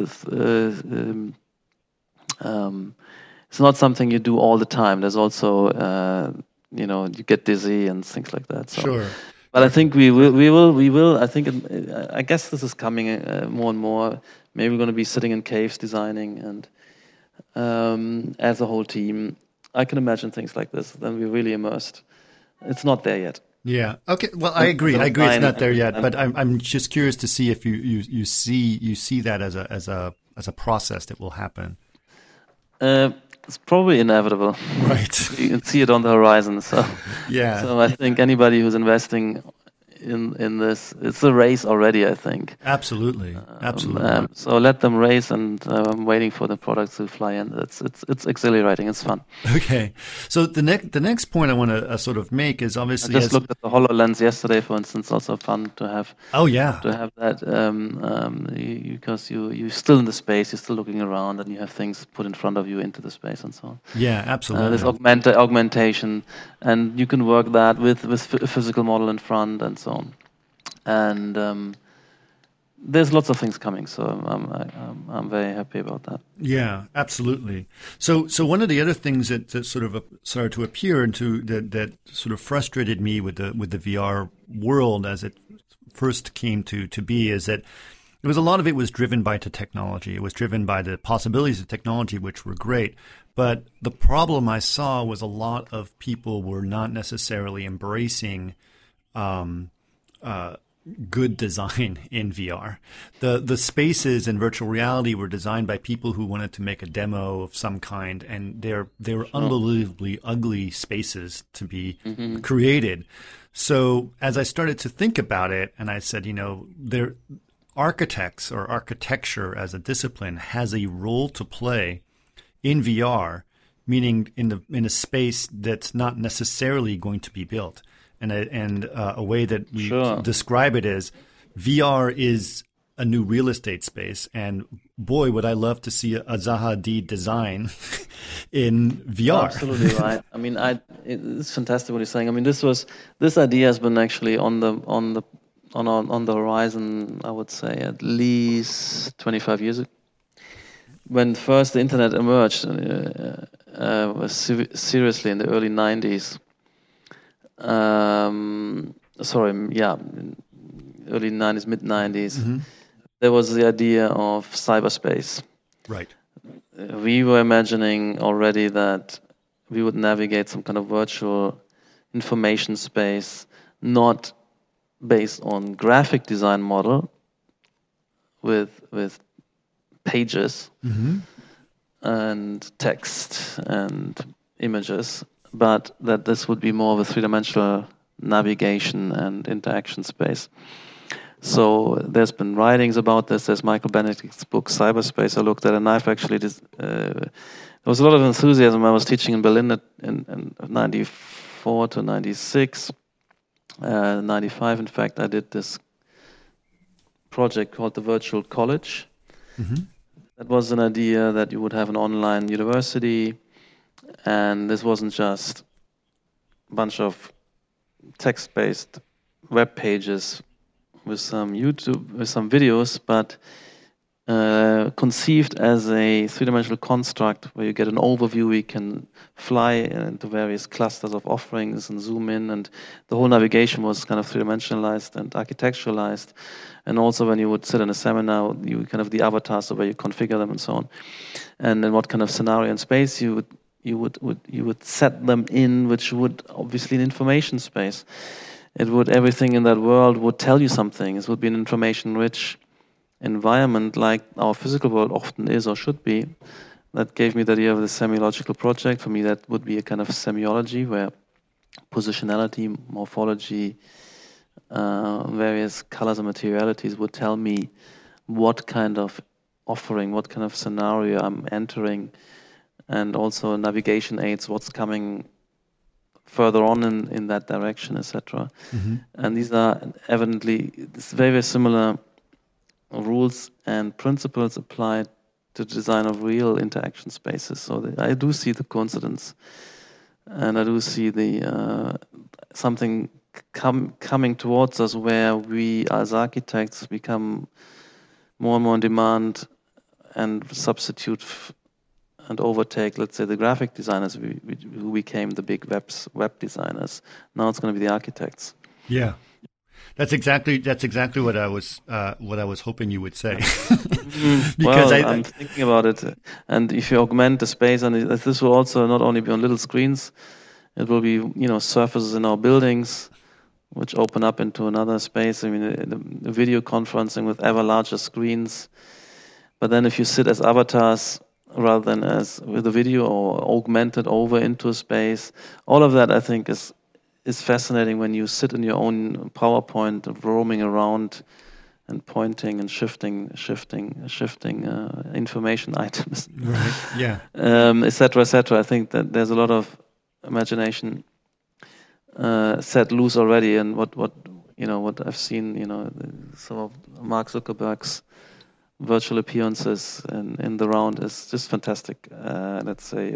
It's not something you do all the time. There's also, you get dizzy and things like that. So. Sure. But I think we will. I think I guess this is coming more and more. Maybe we're going to be sitting in caves designing, and as a whole team, I can imagine things like this. Then we're really immersed. It's not there yet. Yeah. Okay. Well, I agree. It's not there yet, but I'm just curious to see if you see that as a process that will happen. It's probably inevitable. Right. You can see it on the horizon. So yeah. So I think anybody who's investing in this. It's a race already, I think. Absolutely. So let them race, and I'm waiting for the products to fly in. It's exhilarating. It's fun. Okay. So the next point I want to sort of make is obviously I just looked at the HoloLens yesterday, for instance. Also fun to have. Oh yeah. To have that because you're still in the space, you're still looking around, and you have things put in front of you into the space and so on. Yeah, absolutely. There's augmentation, and you can work that with a physical model in front and so on. And there's lots of things coming, so I'm very happy about that. Yeah, absolutely. So one of the other things that sort of started to appear into that sort of frustrated me with the VR world as it first came to be is that it was a lot of it was driven by the technology. It was driven by the possibilities of technology, which were great. But the problem I saw was a lot of people were not necessarily embracing good design in VR. The spaces in virtual reality were designed by people who wanted to make a demo of some kind, and they were unbelievably ugly spaces to be created. So as I started to think about it, and I said, architects or architecture as a discipline has a role to play in VR, meaning in a space that's not necessarily going to be built. And a way that we describe it is VR is a new real estate space. And boy, would I love to see a Zaha Hadid design in VR. Absolutely right. I mean, it's fantastic what you're saying. I mean, this idea has been actually on the horizon, I would say, at least 25 years ago. When first the internet emerged, was seriously in the early 90s. Early 90s, mid 90s. There was the idea of cyberspace. Right. We were imagining already that we would navigate some kind of virtual information space, not based on graphic design model with pages and text and images, but that this would be more of a three-dimensional navigation and interaction space. So there's been writings about this. There's Michael Benedict's book, Cyberspace, I looked at, and I've actually, there was a lot of enthusiasm. I was teaching in Berlin in 94 to 96, 95, in fact, I did this project called the Virtual College. That was an idea that you would have an online university, and this wasn't just a bunch of text-based web pages with some videos, but conceived as a three-dimensional construct where you get an overview. You can fly into various clusters of offerings and zoom in, and the whole navigation was kind of three-dimensionalized and architecturalized. And also when you would sit in a seminar, you kind of the avatars, so where you configure them and so on, and then what kind of scenario and space you would set them in, which would obviously an information space. It would, everything in that world would tell you something. It would be an information-rich environment like our physical world often is or should be. That gave me the idea of the semiological project. For me, that would be a kind of semiology where positionality, morphology, various colors and materialities would tell me what kind of offering, what kind of scenario I'm entering, and also navigation aids, what's coming further on in that direction, etc. And these are evidently very similar rules and principles applied to the design of real interaction spaces. So I do see the coincidence, and I do see the something coming towards us where we as architects become more and more in demand and substitute and overtake, let's say, the graphic designers who became the big web designers. Now it's going to be the architects. Yeah, that's exactly what I was hoping you would say. Because I'm thinking about it, and if you augment the space, and this will also not only be on little screens, it will be surfaces in our buildings, which open up into another space. I mean, the video conferencing with ever larger screens. But then if you sit as avatars rather than as with a video or augmented over into a space, all of that I think is is fascinating when you sit in your own PowerPoint, roaming around and pointing and shifting information items, Right. Yeah. etc., etc. I think that there's a lot of imagination set loose already, and what I've seen, some of Mark Zuckerberg's virtual appearances in the round is just fantastic. Let's say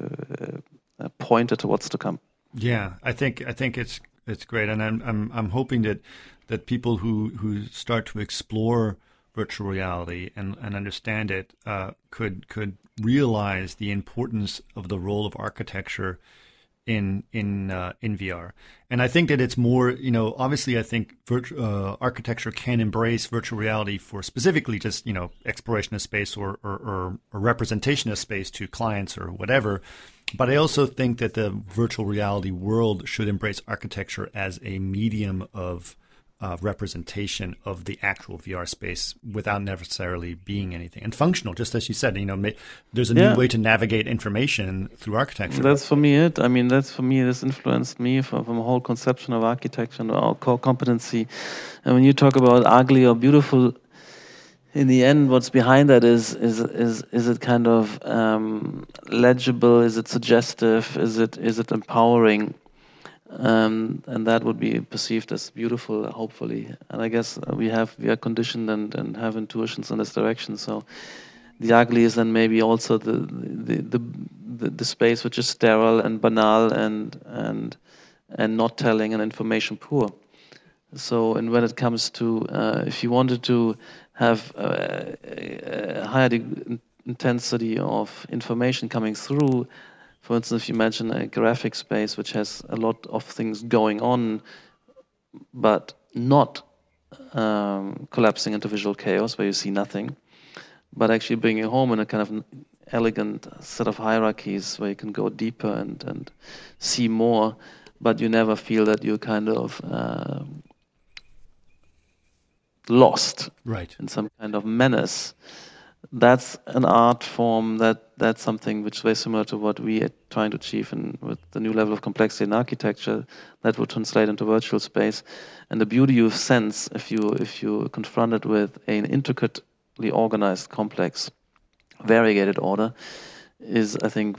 a pointer to what's to come. Yeah, I think it's great, and I'm hoping that people who start to explore virtual reality and understand it could realize the importance of the role of architecture in VR. And I think that it's more, obviously I think architecture can embrace virtual reality for specifically just, exploration of space or representation of space to clients or whatever. But I also think that the virtual reality world should embrace architecture as a medium of representation of the actual VR space without necessarily being anything, and functional, just as you said. There's a new way to navigate information through architecture. That's for me it. I mean, this influenced me from a whole conception of architecture and our core competency. And when you talk about ugly or beautiful, in the end, what's behind that is it kind of legible? Is it suggestive? Is it empowering? And that would be perceived as beautiful, hopefully. And I guess we are conditioned and have intuitions in this direction. So the ugly is then maybe also the space which is sterile and banal and not telling and information poor. So, and when it comes to if you wanted to have a higher intensity of information coming through, for instance, if you imagine a graphic space which has a lot of things going on, but not collapsing into visual chaos where you see nothing, but actually bringing it home in a kind of elegant set of hierarchies where you can go deeper and see more, but you never feel that you're kind of lost in some kind of menace. That's an art form that's something which is very similar to what we are trying to achieve with the new level of complexity in architecture that will translate into virtual space. And the beauty you sense if you confront it with an intricately organized, complex, variegated order is, I think,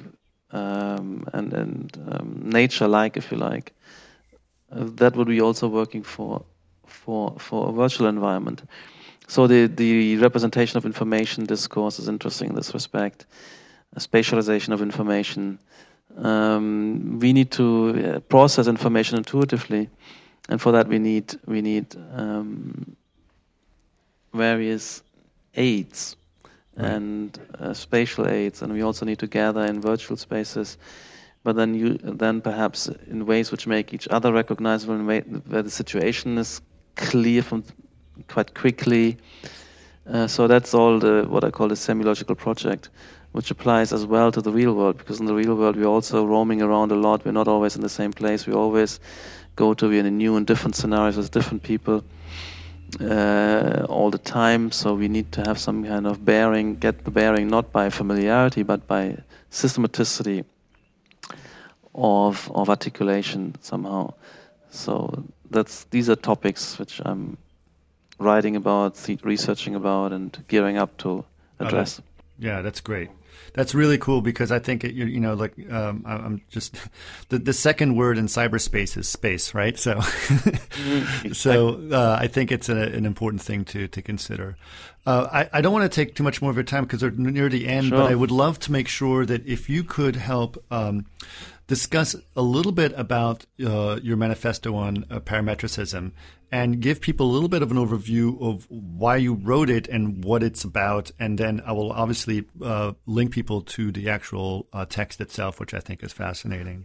nature-like, if you like. That would be also working for a virtual environment. So the representation of information discourse is interesting in this respect. A spatialization of information. We need to process information intuitively, and for that we need various aids and spatial aids, and we also need to gather in virtual spaces. But then perhaps in ways which make each other recognizable, where the situation is clear from quite quickly. So that's all what I call the semi-logical project, which applies as well to the real world, because in the real world we're also roaming around a lot. We're not always in the same place. We always be in a new and different scenarios with different people all the time. So we need to have some kind of get the bearing not by familiarity but by systematicity of articulation somehow. So these are topics which I'm writing about, researching about, and gearing up to address. Yeah, that's great. That's really cool, because I think I'm just the second word in cyberspace is space, right? So, I think it's an important thing to consider. I don't want to take too much more of your time because we're near the end, Sure. but I would love to make sure that if you could help discuss a little bit about your manifesto on parametricism and give people a little bit of an overview of why you wrote it and what it's about. And then I will obviously link people to the actual text itself, which I think is fascinating.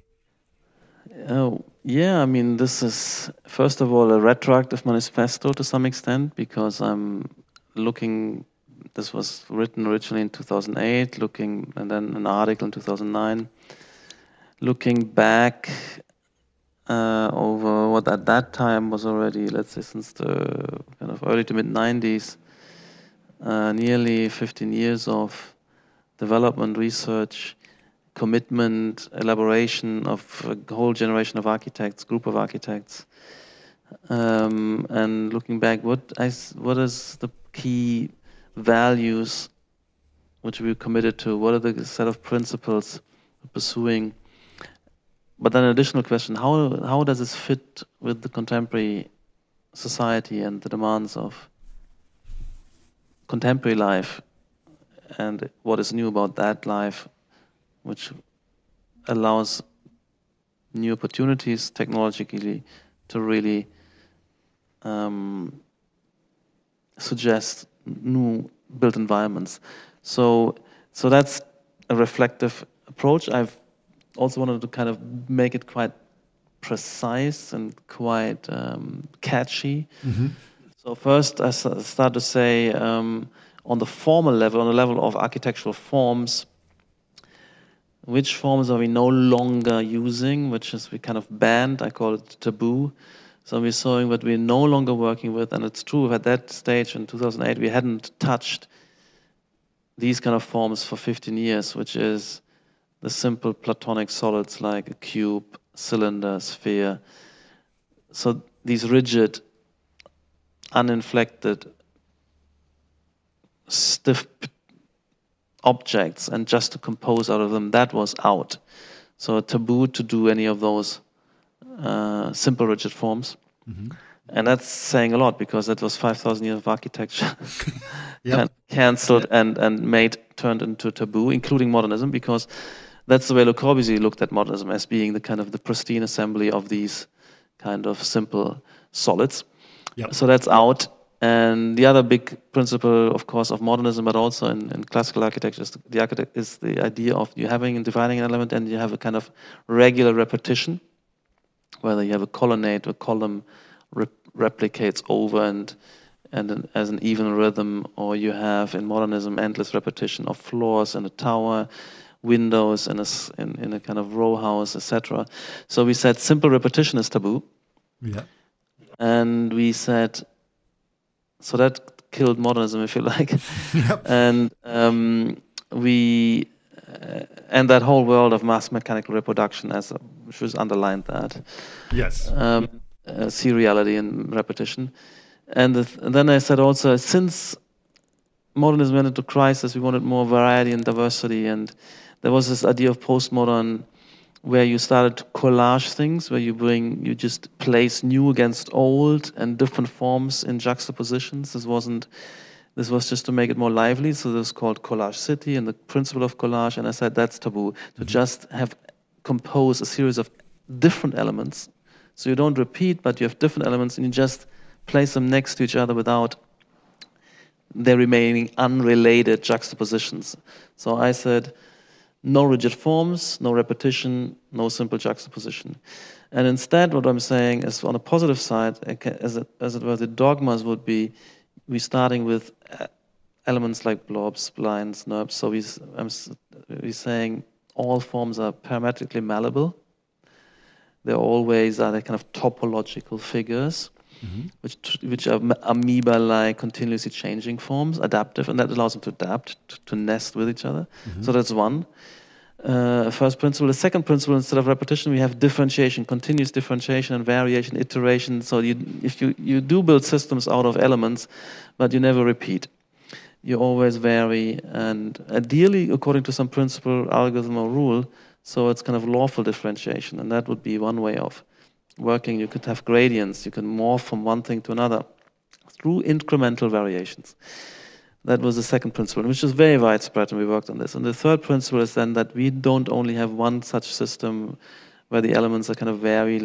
Yeah, I mean, this is, first of all, a retroactive manifesto to some extent, because I'm looking, this was written originally in 2008, and then an article in 2009, looking back over what at that time was already, let's say, since the kind of early to mid-90s, nearly 15 years of development, research, commitment, elaboration of a whole generation of architects, group of architects. And looking back, what is the key values which we committed to? What are the set of principles we're pursuing? But then an additional question, how does this fit with the contemporary society and the demands of contemporary life, and what is new about that life, which allows new opportunities technologically to really suggest new built environments. So that's a reflective approach. I've also wanted to kind of make it quite precise and quite catchy. Mm-hmm. So first, I start to say on the formal level, on the level of architectural forms, which forms are we no longer using, which is we kind of banned, I call it taboo. So we're showing that we're no longer working with, and it's true, at that stage in 2008, we hadn't touched these kind of forms for 15 years, which is the simple platonic solids like a cube, cylinder, sphere. So these rigid, uninflected, stiff objects, and just to compose out of them, that was out. So a taboo to do any of those simple rigid forms. Mm-hmm. And that's saying a lot, because that was 5,000 years of architecture cancelled and turned into taboo, including modernism, because that's the way Le Corbusier looked at modernism, as being the kind of the pristine assembly of these kind of simple solids. Yep. So that's out. And the other big principle, of course, of modernism, but also in classical architecture, is the idea of you having and dividing an element, and you have a kind of regular repetition, whether you have a colonnade or column replicates over and as an even rhythm, or you have in modernism endless repetition of floors in a tower, windows in a kind of row house, etc. So we said simple repetition is taboo. Yeah. And we said, so that killed modernism, if you like. Yep. And and that whole world of mass mechanical reproduction, which was underlined that. Yes. Seriality and repetition. And then I said also, since modernism went into crisis, we wanted more variety and diversity, and there was this idea of postmodern where you started to collage things, where you just place new against old and different forms in juxtapositions. This was just to make it more lively, so this was called Collage City and the principle of collage, and I said that's taboo, to just compose a series of different elements. So you don't repeat, but you have different elements, and you just place them next to each other without there remaining unrelated juxtapositions. So I said, no rigid forms, no repetition, no simple juxtaposition. And instead, what I'm saying is, on a positive side, as it were, the dogmas would be, we're starting with elements like blobs, splines, NURBS. So we're saying all forms are parametrically malleable. They always are the kind of topological figures, which are amoeba-like, continuously changing forms, adaptive, and that allows them to adapt, to nest with each other. So that's one. First principle. The second principle, instead of repetition, we have differentiation, continuous differentiation and variation, iteration. So if you do build systems out of elements, but you never repeat. You always vary, and ideally, according to some principle, algorithm, or rule, so it's kind of lawful differentiation, and that would be one way of working. You could have gradients. You can morph from one thing to another through incremental variations. That was the second principle, which is very widespread, and we worked on this. And the third principle is then that we don't only have one such system where the elements are kind of vary,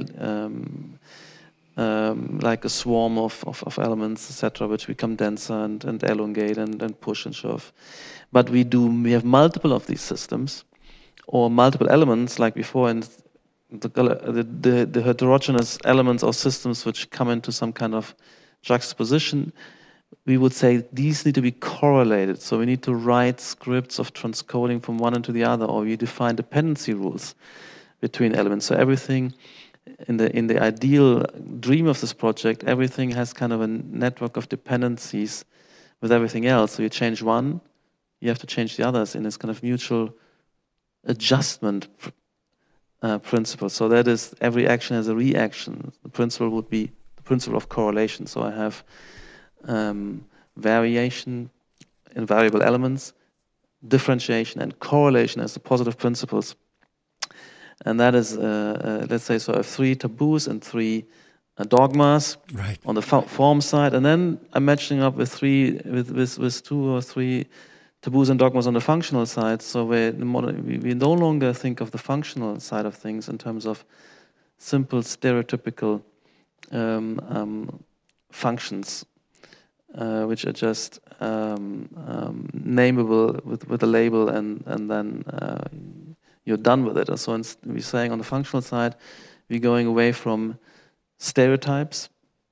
like a swarm of elements, etc., which become denser and elongate and push and shove. But we have multiple of these systems, or multiple elements, like before, and the heterogeneous elements or systems which come into some kind of juxtaposition. We would say these need to be correlated. So we need to write scripts of transcoding from one into the other, or we define dependency rules between elements. So everything in the ideal dream of this project, everything has kind of a network of dependencies with everything else. So you change one, you have to change the others in this kind of mutual adjustment principle. So that is, every action has a reaction. The principle would be the principle of correlation. So I have variation in variable elements, differentiation, and correlation as the positive principles. And that is, let's say, so I have 3 taboos and 3 dogmas on the form side, and then I'm matching up with 2 or 3 taboos and dogmas on the functional side. So we no longer think of the functional side of things in terms of simple stereotypical functions, which are just nameable with a label, and then you're done with it. So we're saying on the functional side, we're going away from stereotypes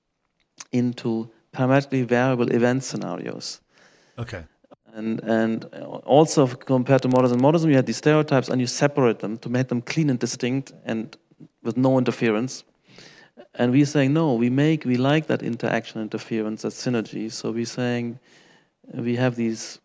into parametrically variable event scenarios. Okay. And also compared to modernism, you had these stereotypes and you separate them to make them clean and distinct and with no interference. And we're saying, no, we like that interaction, interference, that synergy. So we're saying we have these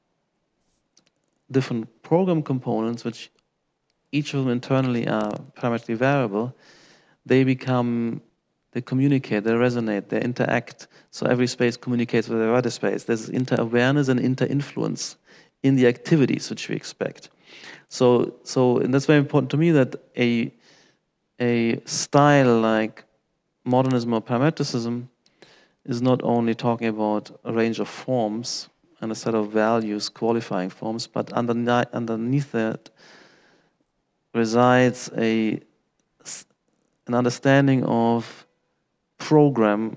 different program components, which each of them internally are parametrically variable. They communicate, they resonate, they interact. So every space communicates with every other space. There's inter-awareness and inter-influence in the activities which we expect. So and that's very important to me, that a style like modernism or parametricism is not only talking about a range of forms and a set of values qualifying forms, but underneath that resides an understanding of program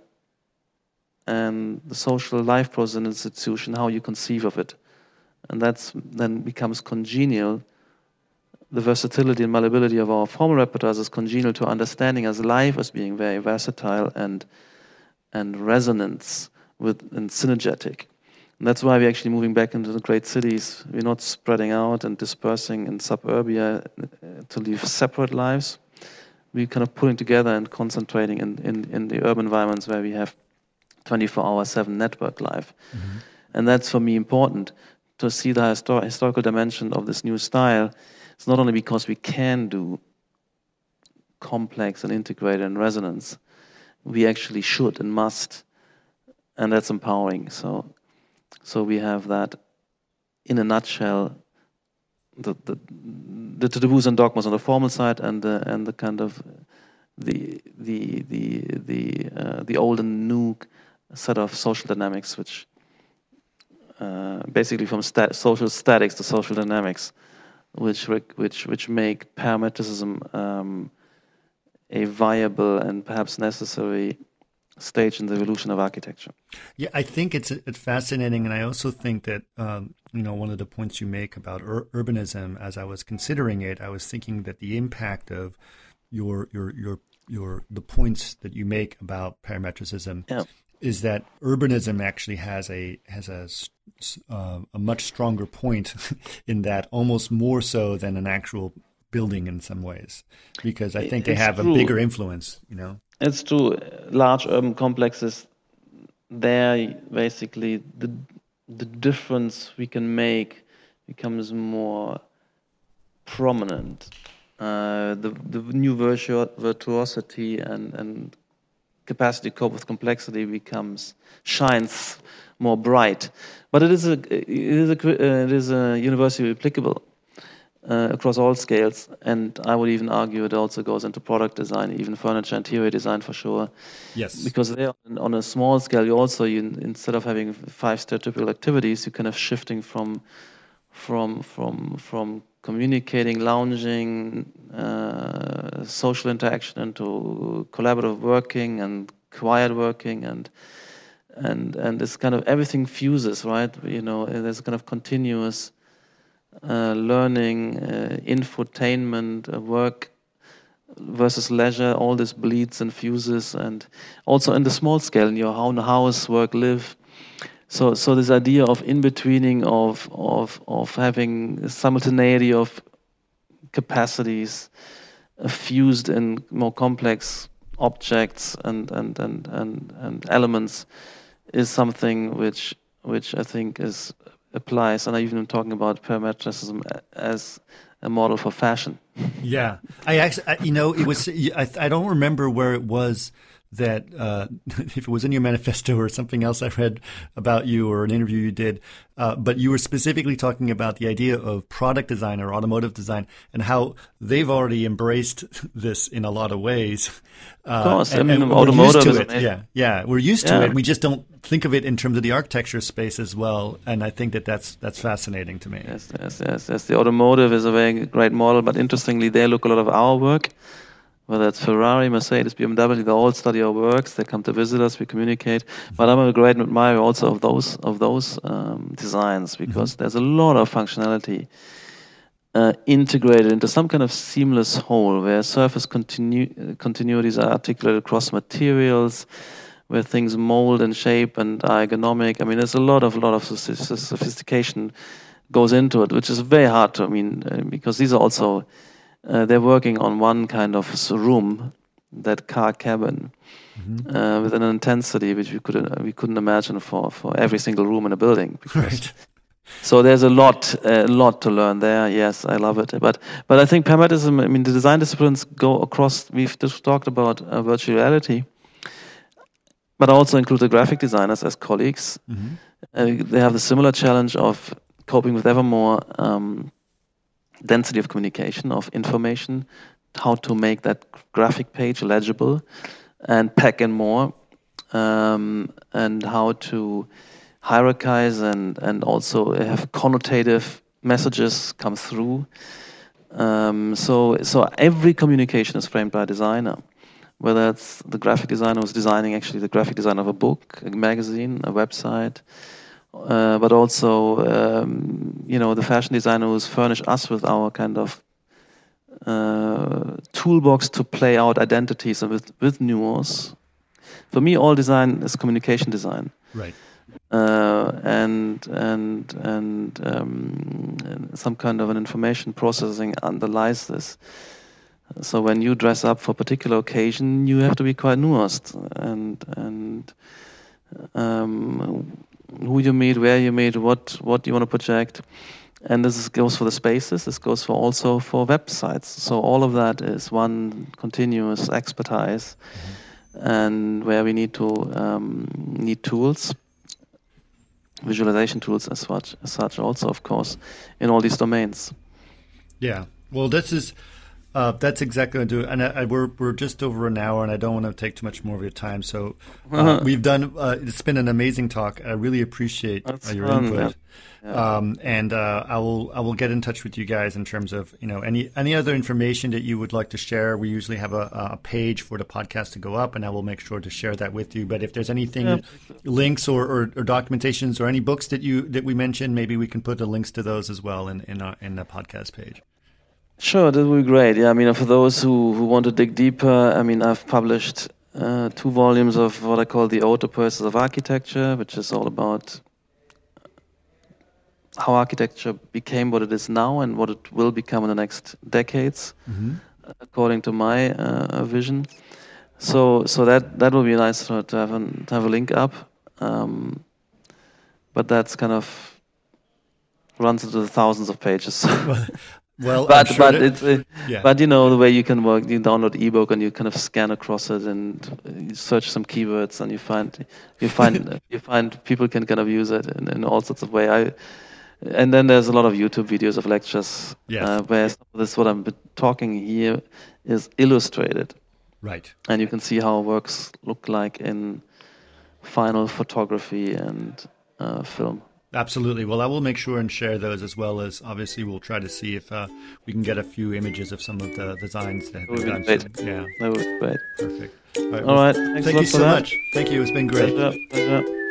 and the social life process in an institution, how you conceive of it. And that's then becomes congenial. The versatility and malleability of our formal repertoires is congenial to understanding as life as being very versatile and resonance and synergetic. And that's why we're actually moving back into the great cities. We're not spreading out and dispersing in suburbia to live separate lives. We're kind of pulling together and concentrating in the urban environments where we have 24/7 network life. Mm-hmm. And that's, for me, important to see the historical dimension of this new style. It's not only because we can do complex and integrated and resonance, we actually should and must, and that's empowering. So we have that, in a nutshell, the taboos and dogmas on the formal side, and the kind of the old and new set of social dynamics, which basically from social statics to social dynamics, which make parametricism a viable and perhaps necessary stage in the evolution of architecture. Yeah, I think it's fascinating, and I also think that one of the points you make about urbanism, as I was considering it, I was thinking that the impact of the points that you make about parametricism is that urbanism actually has a much stronger point in that, almost more so than an actual building in some ways, because I think they have a bigger influence, It's true. Large urban complexes, there basically the difference we can make becomes more prominent. The new virtuosity and capacity to cope with complexity shines more bright. But it is universally applicable across all scales, and I would even argue it also goes into product design, even furniture, interior design for sure. Yes. Because there, on a small scale, you instead of having 5 stereotypical activities, you're kind of shifting from communicating, lounging, social interaction into collaborative working and quiet working, and this kind of everything fuses, right? There's kind of continuous learning, infotainment, work versus leisure. All this bleeds and fuses, and also in the small scale, in your own house, work, live. So this idea of in-betweening, of having simultaneity of capacities fused in more complex objects and elements is something which I think is applies, and I even am talking about parametricism as a model for fashion. Yeah, I actually, it was. I don't remember where it was that if it was in your manifesto or something else I read about you or an interview you did, but you were specifically talking about the idea of product design or automotive design and how they've already embraced this in a lot of ways. Of course, and automotive is amazing. Yeah, we're used to it. We just don't think of it in terms of the architecture space as well, and I think that's fascinating to me. Yes. The automotive is a very great model, but interestingly, they look a lot of our work. Whether it's Ferrari, Mercedes, BMW, they all study our works. They come to visit us. We communicate. But I'm a great admirer also of those designs, because there's a lot of functionality integrated into some kind of seamless whole, where surface continuities are articulated across materials, where things mold and shape and are ergonomic. I mean, there's a lot of sophistication goes into it, which is very hard to. Because these are also. They're working on one kind of room, that car cabin, with an intensity which we couldn't imagine for every single room in a building. Right. So there's a lot to learn there. Yes, I love it. But I think parametricism. The design disciplines go across. We've just talked about virtual reality, but also include the graphic designers as colleagues. They have the similar challenge of coping with ever more. Density of communication, of information, how to make that graphic page legible and pack in more, and how to hierarchize and also have connotative messages come through. So every communication is framed by a designer, whether it's the graphic designer who's designing actually the graphic design of a book, a magazine, a website, but also, the fashion designer who's furnished us with our kind of toolbox to play out identities and with nuance. For me, all design is communication design. Right. And some kind of an information processing underlies this. So when you dress up for a particular occasion, you have to be quite nuanced and who you meet, where you meet, what you want to project, and this goes for the spaces. This goes also for websites. So all of that is one continuous expertise, and where we need tools, visualization tools as such also, of course, in all these domains. Yeah. Well, that's exactly what I do, and we're just over an hour, and I don't want to take too much more of your time. So we've done. It's been an amazing talk. I really appreciate your input, and I will get in touch with you guys in terms of any other information that you would like to share. We usually have a page for the podcast to go up, and I will make sure to share that with you. But if there's anything, links or documentations or any books that we mentioned, maybe we can put the links to those as well in the podcast page. Sure, that would be great. Yeah, for those who want to dig deeper, I've published 2 volumes of what I call the Ode to Process of Architecture, which is all about how architecture became what it is now and what it will become in the next decades, according to my vision. So that would be nice to have a link up, but that's kind of runs into the thousands of pages. Well, but the way you can work, you download ebook and you kind of scan across it and you search some keywords and you find people can kind of use it in all sorts of ways. And then there's a lot of YouTube videos of lectures where some of this what I'm talking here is illustrated. Right. And you can see how works look like in final photography and film. Absolutely. Well, I will make sure and share those, as well as obviously we'll try to see if we can get a few images of some of the designs that have been done. That would be great. Perfect. All right. Thank you so much. Thank you. It's been great. Pleasure.